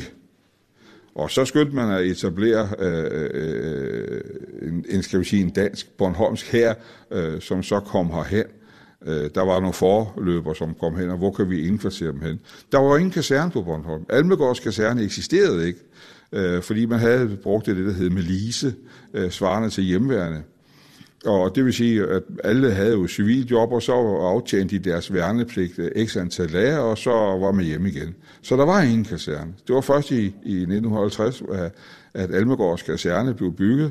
Og så skyndte man at etablere øh, øh, en, en, skal vi sige, en dansk Bornholmsk hær, øh, som så kom herhen. Der var nogle forløber, som kom hen, og hvor kan vi indkvartere dem hen? Der var ingen kaserne på Bornholm. Almegårds kaserne eksisterede ikke, fordi man havde brugt det, der hed melise, svarende til hjemmeværende. Og det vil sige, at alle havde jo civiljob, og så aftjente de deres værnepligt x antal dage, og så var man hjemme igen. Så der var ingen kaserne. Det var først i, i nitten halvtreds, at Almegårds kaserne blev bygget,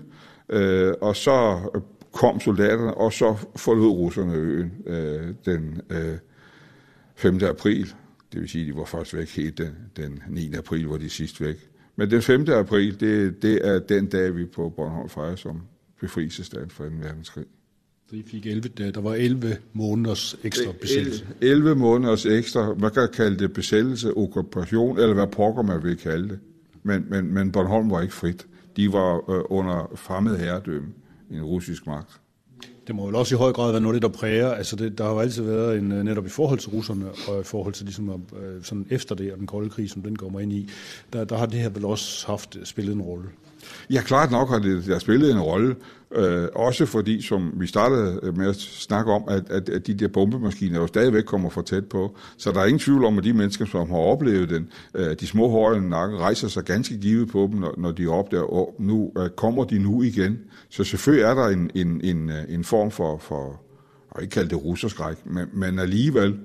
og så kom soldaterne, og så forlod russerne øen øh, den øh, femte april. Det vil sige, at de var først væk helt den, den niende april, hvor de sidst væk. Men den femte april, det, det er den dag, vi på Bornholm fejrer som befrielsesdagen for anden verdenskrig. Så I fik elleve, der var elleve måneders ekstra besættelse? elleve måneders ekstra. Man kan kalde det besættelse, okkupation, eller hvad pokker man vil kalde det. Men, men, men Bornholm var ikke frit. De var øh, under fremmed herredømme. En russisk magt. Det må vel også i høj grad være noget, der præger. Altså det, der har jo altid været en, netop i forhold til russerne, og i forhold til ligesom, sådan efter det, og den kolde krig, som den kommer ind i, der, der har det her vel også haft spillet en rolle. Ja, klart nok har det der spillet en rolle. Øh, også fordi, som vi startede med at snakke om, at, at, at de der bombemaskiner jo stadigvæk kommer for tæt på. Så der er ingen tvivl om, at de mennesker, som har oplevet den, øh, de små hår i nakken, rejser sig ganske givet på dem, når, når de opdager, at oh, nu øh, kommer de nu igen. Så selvfølgelig er der en, en, en, en form for, for, jeg vil ikke kalde det russerskræk, men, men alligevel,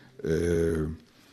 øh,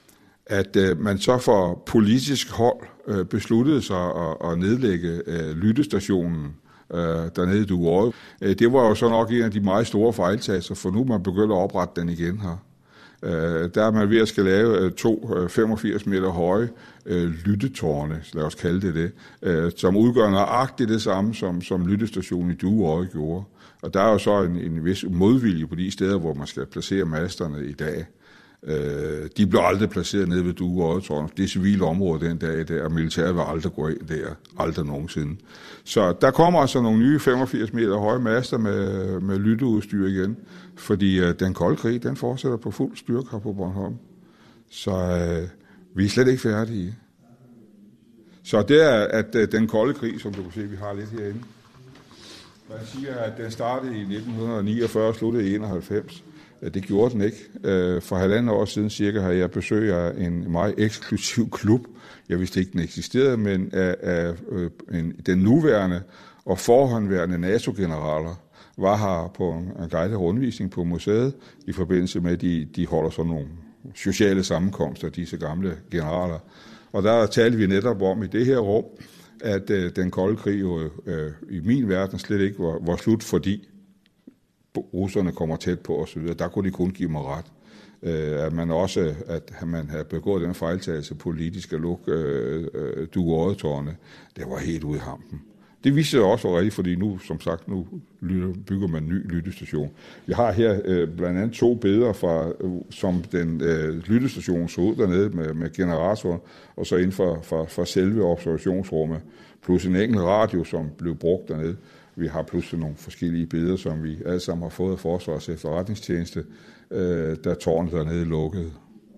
at øh, man så for politisk hold øh, besluttede sig at, at nedlægge øh, lyttestationen øh, dernede i Duerød. Øh, det var jo så nok en af de meget store fejltagelser, for nu man begynder at oprette den igen her. Øh, der er man ved at skal lave øh, to øh, femogfirs meter høje øh, lyttetårne, lad os kalde det det, øh, som udgør nøjagtigt det samme, som, som lyttestationen i Duerød gjorde. Og der er jo så en, en vis modvilje på de steder, hvor man skal placere masterne i dag. Øh, de blev aldrig placeret nede ved Due og Oddertårn. Det er civile område den dag, der, og militæret vil aldrig gå ind der, aldrig nogensinde. Så der kommer altså nogle nye femogfirs meter høje master med, med lytteudstyr igen, fordi øh, den kolde krig, den fortsætter på fuld styrke her på Bornholm. Så øh, vi er slet ikke færdige. Så det er, at øh, den kolde krig, som du kan se, vi har lidt herinde, man siger, at den startede i nitten niogfyrre og sluttede i enoghalvfems. Det gjorde den ikke. For halvandet år siden cirka har jeg besøgt af en meget eksklusiv klub. Jeg vidste ikke, den eksisterede, men af, af en, den nuværende og forhåndværende NATO-generaler var her på en guided rundvisning på museet i forbindelse med, at de, de holder sådan nogle sociale sammenkomster, disse gamle generaler. Og der talte vi netop om i det her rum, at øh, den kolde krig jo øh, i min verden slet ikke var, var slut, fordi russerne kommer tæt på osv. Der kunne de kun give mig ret. Øh, at man også, at man havde begået den fejltagelse politisk at lukke øh, øh, Due og Oddertårne, det var helt ude i hampen. Det viste sig også var rigtigt, fordi nu, som sagt, nu bygger man en ny lyttestation. Vi har her øh, blandt andet to billeder fra, øh, som den øh, lyttestation så ud dernede med, med generatoren, og så inden for, for, for selve observationsrummet, plus en enkelt radio, som blev brugt dernede. Vi har pludselig nogle forskellige billeder, som vi alle sammen har fået af Forsvarets Efterretningstjeneste, øh, da tårnet dernede lukkede.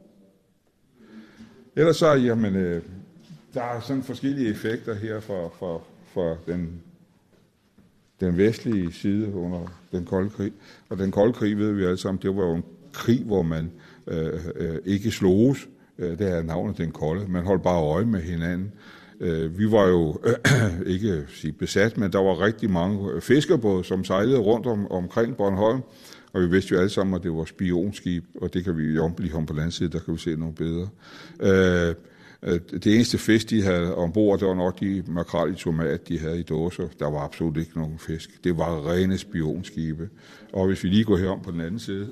Ellers så, jamen, øh, der er sådan forskellige effekter her for, for, for den, den vestlige side under den kolde krig. Og den kolde krig, ved vi alle sammen, det var jo en krig, hvor man øh, øh, ikke sloges. Det er navnet den kolde. Man holdt bare øje med hinanden. Vi var jo øh, ikke sige besat, men der var rigtig mange fiskerbåde, som sejlede rundt om, omkring Bornholm, og vi vidste jo alle sammen, at det var spionskib, og det kan vi jo lige om på den anden side, der kan vi se nogle billeder. Øh, det eneste fisk, de havde ombord, det var nok de makrel i tomat, de havde i dåser. Der var absolut ikke nogen fisk. Det var rene spionskibe. Og hvis vi lige går herom på den anden side,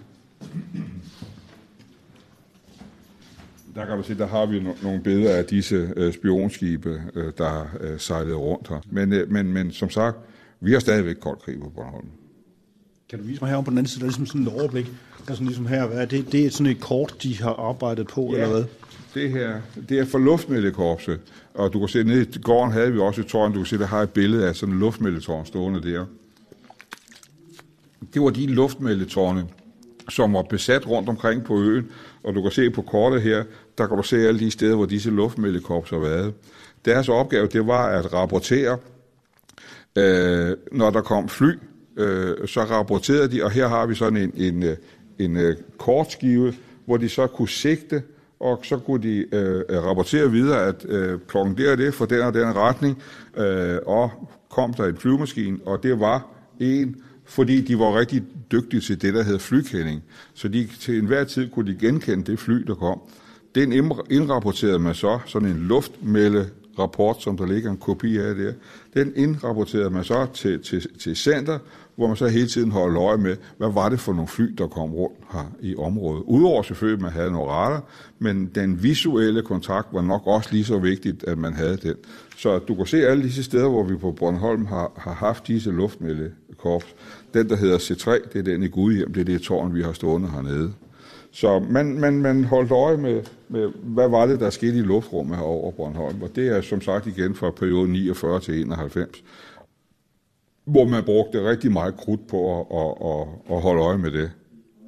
der kan man se, der har vi no- nogle billeder af disse øh, spionskibe, øh, der øh, sejlede rundt her. Men, øh, men, men som sagt, vi har stadigvæk kold krig på Bornholm. Kan du vise mig herom på den anden side, der er ligesom sådan et overblik, der er sådan ligesom her, hvad er det? Det er sådan et kort, de har arbejdet på, ja, eller hvad? Det her, det er for luftmeldekorpset, og du kan se, nede i gården havde vi også et tårn, du kan se, der har et billede af sådan en luftmeldetårn stående der. Det var de luftmeldetårne, som var besat rundt omkring på øen, og du kan se på kortet her, der kan du se alle de steder, hvor disse luftmeldekorps har været. Deres opgave, det var at rapportere, øh, når der kom fly, øh, så rapporterede de, og her har vi sådan en, en, en, en kortskive, hvor de så kunne sigte, og så kunne de øh, rapportere videre, at øh, klokken der er det for den og den retning, øh, og kom der en flyvemaskine, og det var en, fordi de var rigtig dygtige til det, der hedder flykending. Så de, til enhver tid kunne de genkende det fly, der kom. Den indrapporterede man så, sådan en luftmelderapport, som der ligger en kopi af der. Den indrapporterede man så til, til, til center, hvor man så hele tiden holdt øje med, hvad var det for nogle fly, der kom rundt her i området. Udover selvfølgelig, at man havde nogle radar, men den visuelle kontakt var nok også lige så vigtigt, at man havde den. Så du kan se alle disse steder, hvor vi på Bornholm har, har haft disse luftmeldekorps. Den, der hedder C tre, det er den i Gudhjem, det er det tårn, vi har stående hernede. Så man, man, man holdt øje med, med, hvad var det, der skete i luftrummet her over Bornholm. Og det er som sagt igen fra perioden niogfyrre til enoghalvfems, hvor man brugte rigtig meget krudt på at, at, at, at holde øje med det.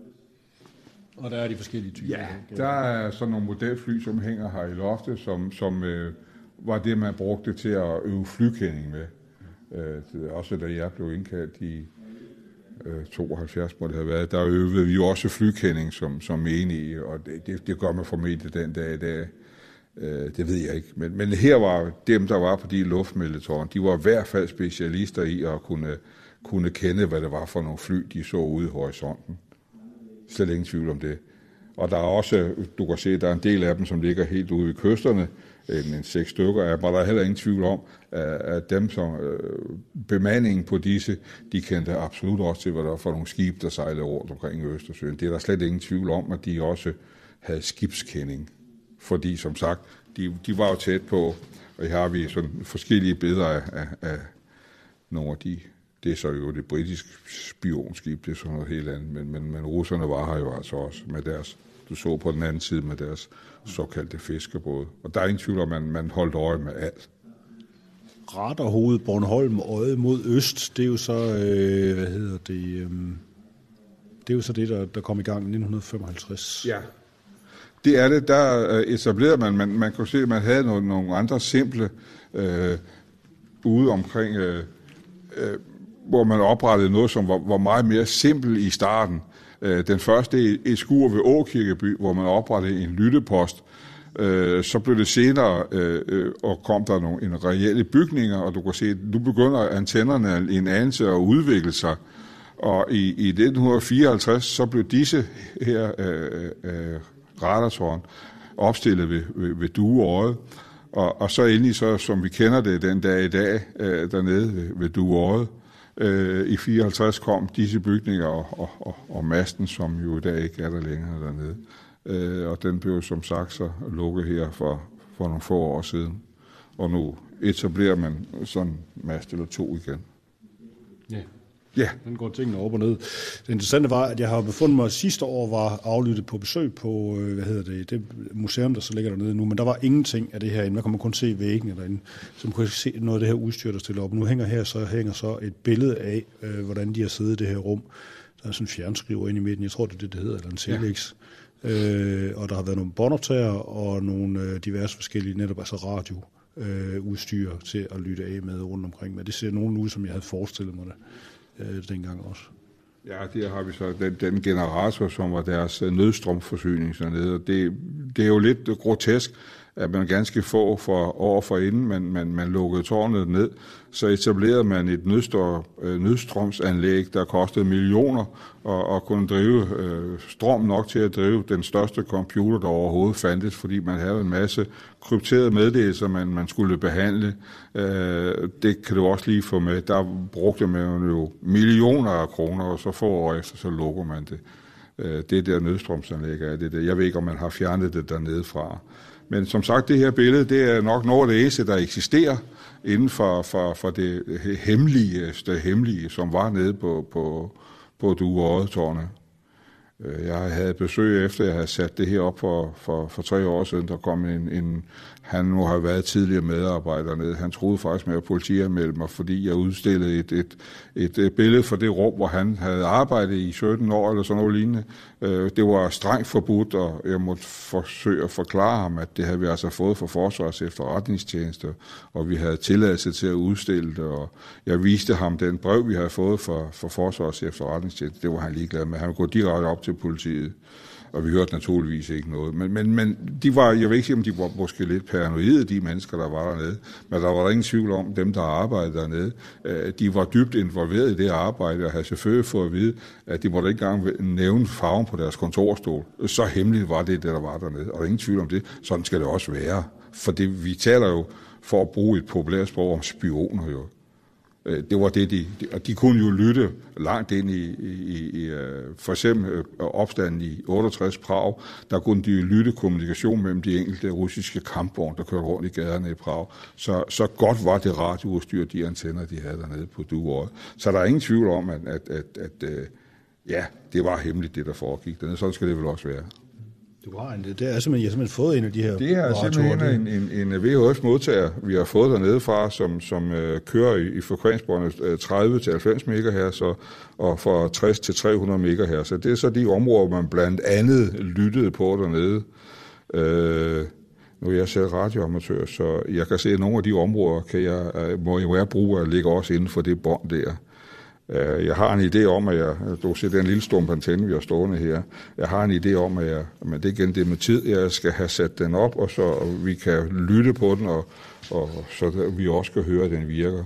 Og der er de forskellige typer. Ja, der er sådan nogle modelfly, som hænger her i loftet, som, som øh, var det, man brugte til at øve flykending med. Øh, også da jeg blev indkaldt i øh, tooghalvfjerds, må det have været, der øvede vi jo også flykending som, som menige, og det, det, det gør man formentlig den dag i dag. Øh, det ved jeg ikke. Men, men her var dem, der var på de luftmeldetårn, de var i hvert fald specialister i at kunne, kunne kende, hvad det var for nogle fly, de så ude i horisonten. Slet ingen tvivl om det. Og der er også, du kan se, der er en del af dem, som ligger helt ude ved kysterne, en, en seks stykker af dem, og der er heller ingen tvivl om, at dem som øh, bemandingen på disse, de kendte absolut også til, hvad der var for nogle skib, der sejlede rundt omkring i Østersøen. Det er der slet ingen tvivl om, at de også havde skibskending. Fordi som sagt, de, de var jo tæt på, og her har vi sådan forskellige billeder af, af, af nogle af de. Det er så jo det britiske spionskib, det er sådan noget helt andet, men, men, men russerne var her jo altså også med deres du så på den anden side med deres såkaldte fiskerbåde. Og der er ingen tvivl om, at man holdt øje med alt. Radarhovedet Bornholm, øje mod øst, det er jo så, øh, hvad hedder det, øh, det er jo så det, der, der kom i gang i nitten femoghalvtreds. Ja. Det er det, der etablerede man, man, man kunne se, at man havde nogle, nogle andre simple øh, ude omkring, øh, øh, hvor man oprettede noget, som var, var meget mere simpelt i starten. Øh, den første er et skur ved Åkirkeby, hvor man oprettede en lyttepost. Øh, så blev det senere, øh, og kom der nogle en reelle bygninger, og du kan se, at nu begynder antennerne en anelse at udvikle sig. Og i, i nitten fireoghalvtreds, så blev disse her øh, øh, radartårn opstillet ved, ved, ved Dueodde. Og, og så endelig, så, som vi kender det den dag i dag, øh, dernede ved, ved Dueodde, øh, i fireoghalvtreds kom disse bygninger og, og, og, og masten, som jo i dag ikke er der længere dernede. Øh, og den blev som sagt så lukket her for, for nogle få år siden. Og nu etablerer man sådan en mast eller to igen. Ja. Ja. Den går tingene op og ned. Det interessante var, at jeg har befundet mig sidste år, var aflyttet på besøg på, hvad hedder det, det museum, der så ligger dernede nu, men der var ingenting af det her inde. Der kan man kun se væggene derinde, så man kunne se noget af det her udstyr, der stiller op. Nu hænger her så hænger så et billede af, øh, hvordan de har siddet i det her rum. Der er sådan en fjernskriver inde i midten, jeg tror, det er det, det hedder, eller en Telex. Ja. Øh, og der har været nogle båndoptager og nogle øh, diverse forskellige, netop altså radio. Øh, udstyr til at lytte af med rundt omkring. Men det ser nogen ud, som jeg havde forestillet mig det øh, dengang også. Ja, der har vi så den, den generator, som var deres nødstrømforsyning dernede. Det, det er jo lidt grotesk, at man ganske få for år for inden man, man, man lukkede tårnet ned, så etablerede man et nødstrømsanlæg, der kostede millioner og, og kunne drive øh, strøm nok til at drive den største computer, der overhovedet fandtes, fordi man havde en masse krypterede meddelelser, man, man skulle behandle. Øh, det kan du også lige få med. Der brugte man jo millioner af kroner, og så få år efter, så lukker man det. Øh, det der nødstrømsanlæg er det der. Jeg ved ikke, om man har fjernet det dernede fra. Men som sagt, det her billede, det er nok noget af det eneste, der eksisterer inden for, for, for det hemmeligste hemmelige, som var nede på, på, på Dueodde-tårnet. Jeg havde besøg efter, jeg havde sat det her op for, for, for tre år siden. Der kom en, en, han må have været tidligere medarbejder nede. Han troede faktisk med at politianmelde mig, fordi jeg udstillede et, et, et, et billede for det rum, hvor han havde arbejdet i sytten år eller sådan noget lignende. Det var strengt forbudt, og jeg måtte forsøge at forklare ham, at det havde vi altså fået fra Forsvarets Efterretningstjeneste, og vi havde tilladelse til at udstille det, og jeg viste ham den brev, vi havde fået fra, fra Forsvarets Efterretningstjeneste. Det var han ligeglad med. Han ville gå direkte op til politiet, og vi hørte naturligvis ikke noget. Men, men, men de var, jeg vil ikke sige, om de var måske lidt paranoide, de mennesker, der var dernede, men der var der ingen tvivl om, dem, der arbejdede dernede, de var dybt involveret i det arbejde, og havde selvfølgelig fået at vide, at de måtte ikke engang nævne farven på deres kontorstol. Så hemmeligt var det, der var dernede, og der er ingen tvivl om det. Sådan skal det også være. For det, vi taler jo, for at bruge et populært sprog, om spioner jo. Det var det, de, de, de kunne jo lytte langt ind i, i, i for eksempel opstanden i otteogtres Prag, der kunne de lytte kommunikation mellem de enkelte russiske kampvogne, der kørte rundt i gaderne i Prag. Så, så godt var det radioudstyr, de antenner, de havde dernede på Dueodde. Så der er ingen tvivl om, at, at, at, at ja, det var hemmeligt, det der foregik dernede. Sådan skal det vel også være. Du har en, det er simpelthen, jeg har simpelthen fået en af de her. Det er simpelthen en, en, en V H F-modtager, vi har fået dernede fra, som, som uh, kører i, i frekvensbåndet uh, tredive til halvfems megahertz og, og fra tres til tre hundrede megahertz. Så det er så de områder, man blandt andet lyttede på dernede. Uh, nu er jeg selv radioamatør, så jeg kan se, at nogle af de områder kan jeg, uh, må jeg være bruge at ligge også inden for det bånd der. Jeg har en idé om, at jeg, du ser den lille stump antenne, vi har stående her, jeg har en idé om, at jeg, men det er igen det med tid, jeg skal have sat den op, og så vi kan lytte på den, og, og så vi også kan høre, at den virker.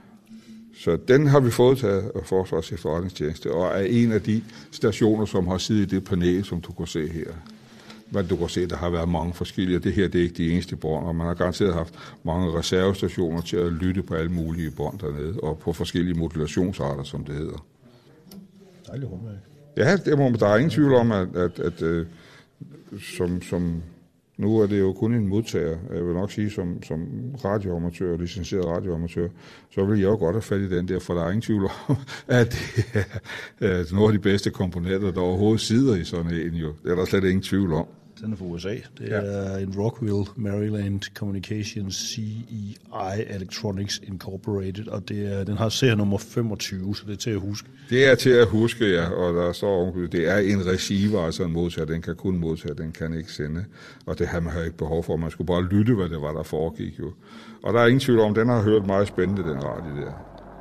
Så den har vi fået taget af Forsvarets Efterretningstjeneste, og er en af de stationer, som har siddet i det panel, som du kan se her. Men du kan se, at der har været mange forskellige, og det her det er ikke de eneste bånd, og man har garanteret haft mange reservestationer til at lytte på alle mulige bånd dernede, og på forskellige modulationsarter, som det hedder. Dejligt rumværk. Ja, det må, der er ingen tvivl om, at, at, at, at som, som Nu er det jo kun en modtager, jeg vil nok sige, som, som radioamatør, licenseret radioamatør, så vil jeg jo godt have fat i den der, for der er ingen tvivl om, at det er nogle af de bedste komponenter, der overhovedet sidder i sådan en jo. Det er der slet ingen tvivl om. Den er fra U S A. Det ja. er en Rockville, Maryland Communications C E I Electronics Incorporated, og det er, den har serienummer femogtyve, så det er til at huske. Det er til at huske, ja, og der står det er en receiver, altså en modtager, den kan kun modtage, den kan ikke sende, og det har man ikke behov for, man skulle bare lytte, hvad det var, der foregik jo. Og der er ingen tvivl om, den har hørt meget spændende, den radio der.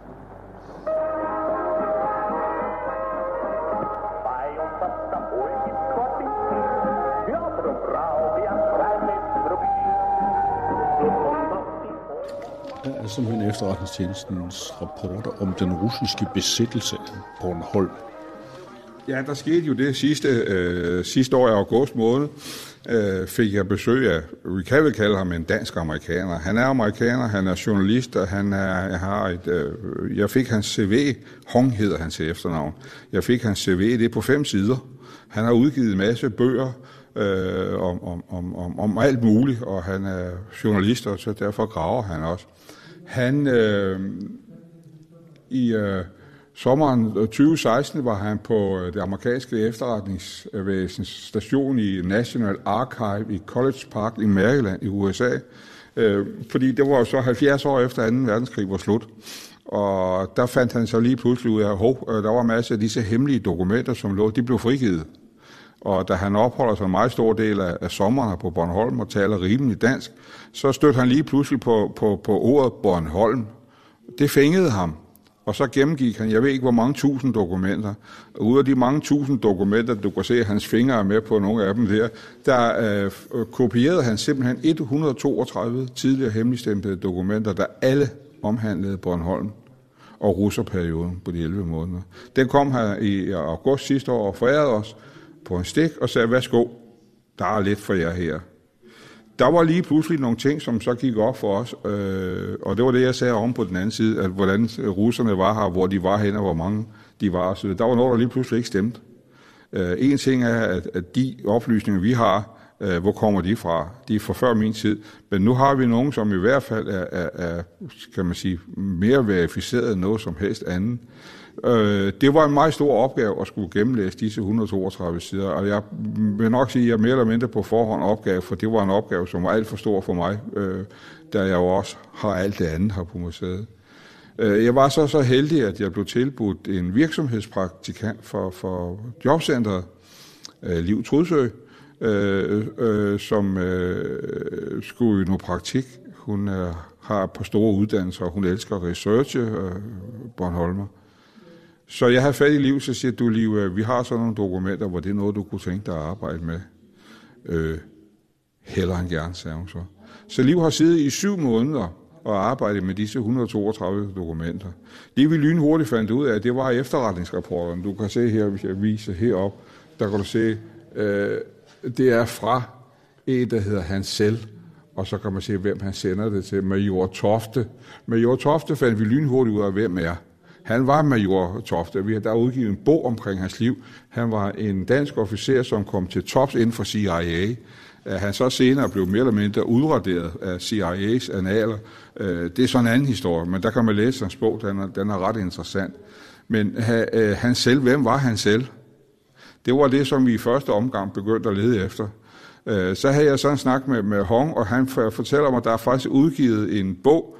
Der er simpelthen efterretningstjenestens rapporter om den russiske besættelse af Bornholm. Ja, der skete jo det sidste, øh, sidste år i august måned, øh, fik jeg besøg af, vi kan vel kalde ham en dansk amerikaner. Han er amerikaner, han er journalist, og han er, jeg, har et, øh, jeg fik hans C V, Hong hedder han til efternavn. Jeg fik hans C V, det er på fem sider. Han har udgivet en masse bøger øh, om, om, om, om, om alt muligt, og han er journalist, og så derfor graver han også. Han øh, i øh, sommeren tyve seksten var han på det amerikanske efterretningsvæsens station i National Archive i College Park i Maryland i U S A, øh, fordi det var så halvfjerds år efter anden verdenskrig var slut. Og der fandt han så lige pludselig ud af, at der var masser af disse hemmelige dokumenter, som lå, de blev frigivet. Og da han opholder sig en meget stor del af, af sommeren på Bornholm og taler rimelig dansk, så stødte han lige pludselig på, på, på ordet Bornholm. Det fængede ham, og så gennemgik han, jeg ved ikke hvor mange tusind dokumenter. Og ud af de mange tusind dokumenter, du kan se, at hans fingre er med på nogle af dem der, der øh, kopierede han simpelthen et hundrede og toogtredive tidligere hemmeligstemplede dokumenter, der alle omhandlede Bornholm og russerperioden på de elleve måneder. Den kom her i august sidste år og forærede os på en stik og sagde, værsgo, der er lidt for jer her. Der var lige pludselig nogle ting, som så gik op for os, øh, og det var det, jeg sagde om på den anden side, at hvordan russerne var her, hvor de var hen, og hvor mange de var. Så der var noget, der lige pludselig ikke stemte. Øh, en ting er, at, at de oplysninger, vi har, øh, hvor kommer de fra? De er fra før min tid. Men nu har vi nogen, som i hvert fald er, er, er kan man sige, mere verificeret end noget som helst andet. Øh, det var en meget stor opgave at skulle gennemlæse disse et hundrede og toogtredive sider, og jeg vil nok sige, at jeg mere eller mindre på forhånd opgave, for det var en opgave, som var alt for stor for mig, øh, da jeg jo også har alt det andet her på museet. Øh, jeg var så så heldig, at jeg blev tilbudt en virksomhedspraktikant for, for jobcentret, øh, Liv Trudsø, øh, øh, som øh, skulle i noget praktik. Hun øh, har et par store uddannelser, og hun elsker research, øh, Bornholmer. Så jeg havde fat i Liv, så siger du, Liv, vi har sådan nogle dokumenter, hvor det er noget, du kunne tænke dig at arbejde med. Øh, heller end gerne, sagde hun så. Så Liv har siddet i syv måneder og arbejdet med disse et hundrede og toogtredive dokumenter. Det vi lynhurtigt fandt ud af, det var efterretningsrapporterne. Du kan se her, hvis jeg viser herop, der kan du se, øh, det er fra en, der hedder Hans Selv, og så kan man se, hvem han sender det til. Major Tofte. Major Tofte fandt vi lynhurtigt ud af, hvem er. Han var major Tofte. Vi har der udgivet en bog omkring hans liv. Han var en dansk officer, som kom til tops inden for C I A. Han så senere blev mere eller mindre udraderet af C I A's analer. Det er sådan en anden historie, men der kan man læse hans bog. Den er, den er ret interessant. Men han selv, hvem var han selv? Det var det, som vi i første omgang begyndte at lede efter. Så havde jeg sådan en snak med, med Hong, og han fortæller mig, at der er faktisk udgivet en bog,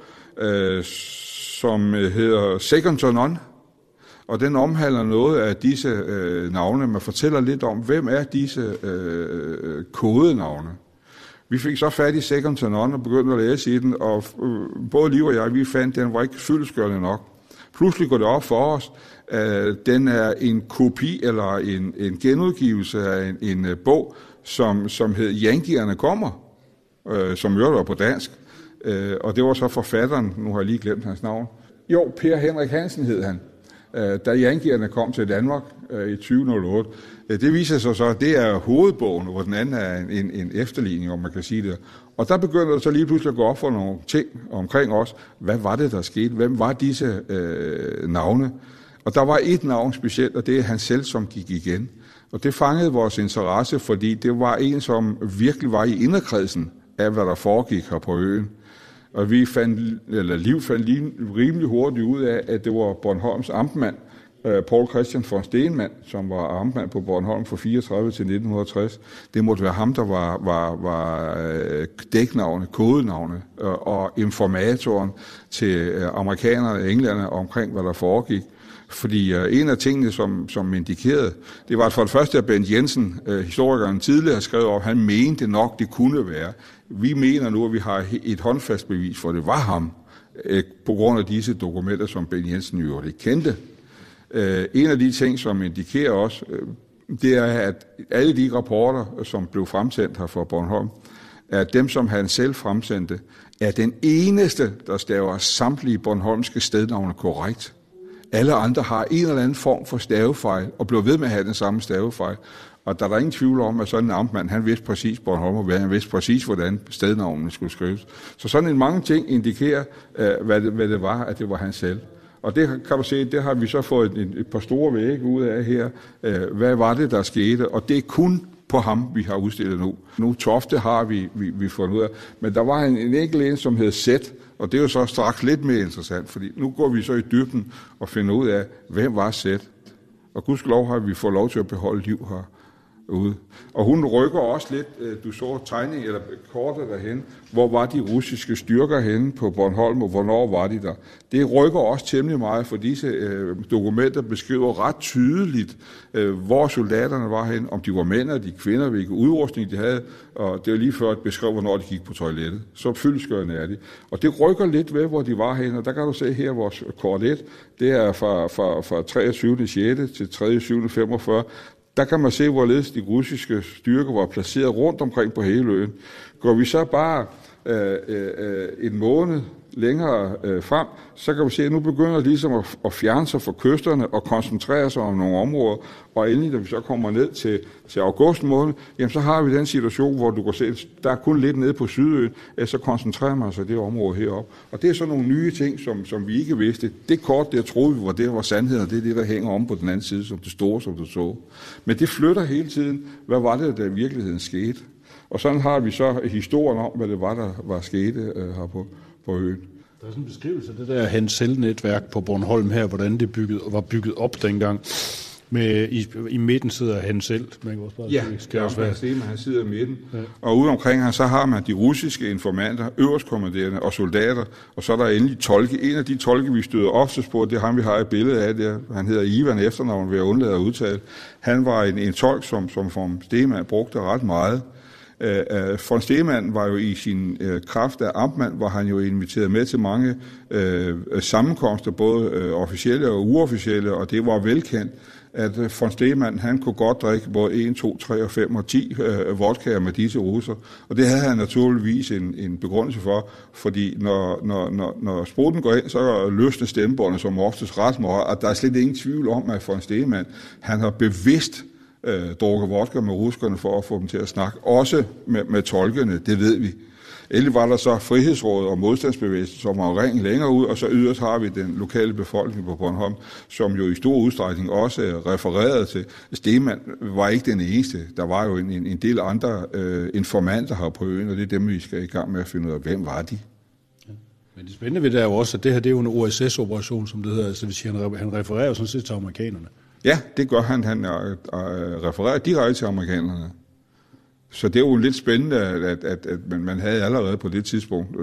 som hedder Second to None, og den omhandler noget af disse øh, navne. Man fortæller lidt om, hvem er disse øh, kodenavne. Vi fik så fat i Second to None og begyndte at læse i den, og øh, både Liv og jeg, vi fandt, den var ikke fyldestgørende nok. Pludselig går det op for os, at den er en kopi eller en, en genudgivelse af en, en uh, bog, som, som hed Yankeerne kommer, øh, som jo var på dansk. Uh, og det var så forfatteren, nu har jeg lige glemt hans navn. Jo, Per Henrik Hansen hed han, uh, da Yankeerne kom til Danmark uh, i tyve nul otte. Uh, det viser sig så, at det er hovedbogen, hvor den anden er en, en, en efterligning, om man kan sige det. Og der begynder det så lige pludselig at gå op for nogle ting omkring os. Hvad var det, der skete? Hvem var disse øh, navne? Og der var et navn specielt, og det er han selv, som gik igen. Og det fangede vores interesse, fordi det var en, som virkelig var i inderkredsen af, hvad der foregik her på øen. Og vi fandt, eller Liv fandt lige rimelig hurtigt ud af, at det var Bornholms amtmand, Paul Christian von Stemann, som var amtmand på Bornholm fra fireogtredive til nitten tres. Det måtte være ham, der var, var, var dæknavne, kodenavne og informatoren til amerikanerne og englænderne omkring, hvad der foregik. Fordi uh, en af tingene, som, som indikerede, det var at for det første, at Bent Jensen, uh, historikeren tidligere, skrev om, han mente nok, det kunne være. Vi mener nu, at vi har et håndfast bevis, for det var ham, uh, på grund af disse dokumenter, som Bent Jensen jo ikke kendte. Uh, en af de ting, som indikerer også, uh, det er, at alle de rapporter, som blev fremsendt her fra Bornholm, er dem, som han selv fremsendte, er den eneste, der staver samtlige bornholmske stednavne korrekt. Alle andre har en eller anden form for stavefejl, og bliver ved med at have den samme stavefejl. Og der er der ingen tvivl om, at sådan en amtmand, han vidste præcis Bornholm, og han vidste præcis, hvordan stednavnene skulle skrives. Så sådan en mange ting indikerer, hvad det, hvad det var, at det var han selv. Og det kan du se, det har vi så fået et, et par store vægge ud af her. Hvad var det, der skete? Og det er kun på ham, vi har udstillet nu. Nu Tofte har vi, vi, vi fundet ud af. Men der var en, en enkelt en, som hed Sæt, og det er jo så straks lidt mere interessant, fordi nu går vi så i dybden og finder ud af, hvem var Sæt. Og gudskelov har vi fået lov til at beholde Liv herude. Og hun rykker også lidt, du så tegning eller kortet derhen, hvor var de russiske styrker henne på Bornholm, og hvornår var de der. Det rykker også temmelig meget, for disse øh, dokumenter beskriver ret tydeligt, øh, hvor soldaterne var henne, om de var mænd og de kvinder, hvilken udrustning de havde, og det var lige før at beskrive, hvornår de gik på toilettet. Så fyldestgørende er de. Og det rykker lidt ved, hvor de var henne, og der kan du se her vores kort et, det er fra, fra, fra treogtyvende sjette til tredje syvende femogfyrre. Der kan man se, hvorledes de russiske styrker var placeret rundt omkring på hele øen. Går vi så bare øh, øh, en måned længere øh, frem, så kan vi se, at nu begynder det ligesom at, at fjerne sig fra kysterne og koncentrere sig om nogle områder. Og endelig, da vi så kommer ned til, til august måned, jamen så har vi den situation, hvor du kan se, at der er kun lidt nede på Sydøen, så koncentrerer man sig det område heroppe. Og det er så nogle nye ting, som, som vi ikke vidste. Det kort, der troede vi var det, var sandheden, og det er det, der hænger om på den anden side, som det store, som du så. Men det flytter hele tiden. Hvad var det, der i virkeligheden skete? Og sådan har vi så historien om, hvad det var, der var skete øh, her på, på øen. Der er sådan en beskrivelse af det der Hansel-netværk på Bornholm her, hvordan det bygget, var bygget op dengang. Med, i, I midten sidder Hansel. Man kan også bare ja, skal også være. Stemme, han sidder i midten. Ja. Og ude omkring ham, så har man de russiske informanter, øverstkommanderende og soldater, og så er der endelig tolke. En af de tolke, vi støder oftest på, det er ham, vi har et billede af der. Han hedder Ivan efternavn, ved at undlade at udtale. Han var en, en tolk, som, som von Stemann brugte ret meget. Uh, von Stemann var jo i sin uh, kraft af amtmand, var han jo inviteret med til mange uh, sammenkomster, både uh, officielle og uofficielle, og det var velkendt, at uh, von Stemann, han kunne godt drikke både en, to, tre og fem og ti uh, vodkaer med disse russer, og det havde han naturligvis en, en begrundelse for, fordi når, når, når, når spruten går ind, så løsner stemmebåndene som oftest ret meget, og der er slet ingen tvivl om, at von Stemann, han har bevidst Øh, drukker vodka med ruskerne for at få dem til at snakke. Også med, med tolkene, det ved vi. Endelig var der så Frihedsrådet og modstandsbevægelsen, som var ringen længere ud, og så yderst har vi den lokale befolkning på Bornholm, som jo i stor udstrækning også refererede til. Stemann var ikke den eneste. Der var jo en, en del andre øh, informanter her på øen, og det er dem, vi skal i gang med at finde ud af, hvem var de. Men det spændende ved det er jo også, at det her det er jo en O S S-operation, som det hedder. Altså, hvis han, han refererer jo sådan set til amerikanerne. Ja, det gør han. Han refererer direkte til amerikanerne. Så det er jo lidt spændende, at, at, at man, man havde allerede på det tidspunkt.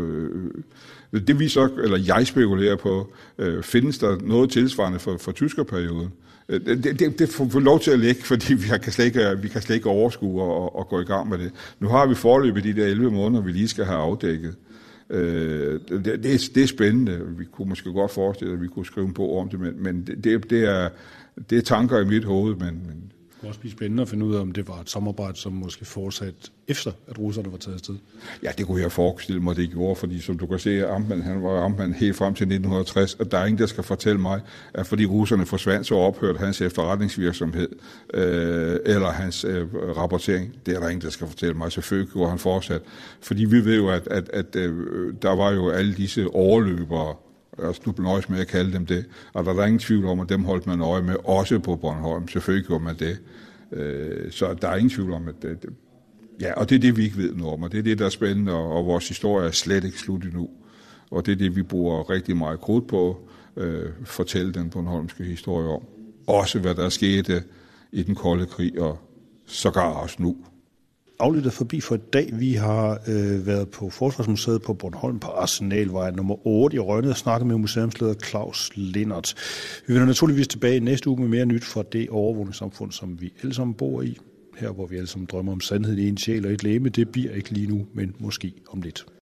Øh, det vi så, eller jeg spekulerer på, øh, findes der noget tilsvarende for, for tyskerperioden? Det, det, det får vi lov til at lægge, fordi vi kan slet ikke, vi kan slet ikke overskue og, og gå i gang med det. Nu har vi forløbet de der elleve måneder, vi lige skal have afdækket. Øh, det, det, er, det er spændende. Vi kunne måske godt forestille, at vi kunne skrive en bog om det, men, men det, det, er, det er tanker i mit hoved. Men, men det kunne også blive spændende at finde ud af, om det var et samarbejde, som måske fortsat efter, at russerne var taget afsted. Ja, det kunne jeg forestille mig, det gjorde, fordi som du kan se, Amtmann, han var Amtmann helt frem til nitten tres, og der er ingen, der skal fortælle mig, at fordi russerne forsvandt, så ophørte hans efterretningsvirksomhed, øh, eller hans øh, rapportering. Det er der ingen, der skal fortælle mig. Selvfølgelig gjorde han fortsat. Fordi vi ved jo, at, at, at øh, der var jo alle disse overløbere, altså nu nøjes med at kalde dem det, og der er ingen tvivl om, at dem holdt man øje med, også på Bornholm. Selvfølgelig gjorde man det. Øh, så der er ingen tvivl om, at det, ja, og det er det, vi ikke ved noget om, og det er det, der er spændende, og, og vores historie er slet ikke slut endnu. Og det er det, vi bruger rigtig meget krudt på, øh, fortælle den bornholmske historie om. Også hvad der skete i den kolde krig, og sågar også nu. Aflyttet forbi for i dag. Vi har øh, været på Forsvarsmuseet på Bornholm på Arsenalvej nummer otte i Rønne og snakket med museumsleder Claus Lindert. Vi vender naturligvis tilbage næste uge med mere nyt fra det overvågningssamfund, som vi alle sammen bor i. Her hvor vi alle sammen drømmer om sandheden i en sjæl og et legeme. Det bliver ikke lige nu, men måske om lidt.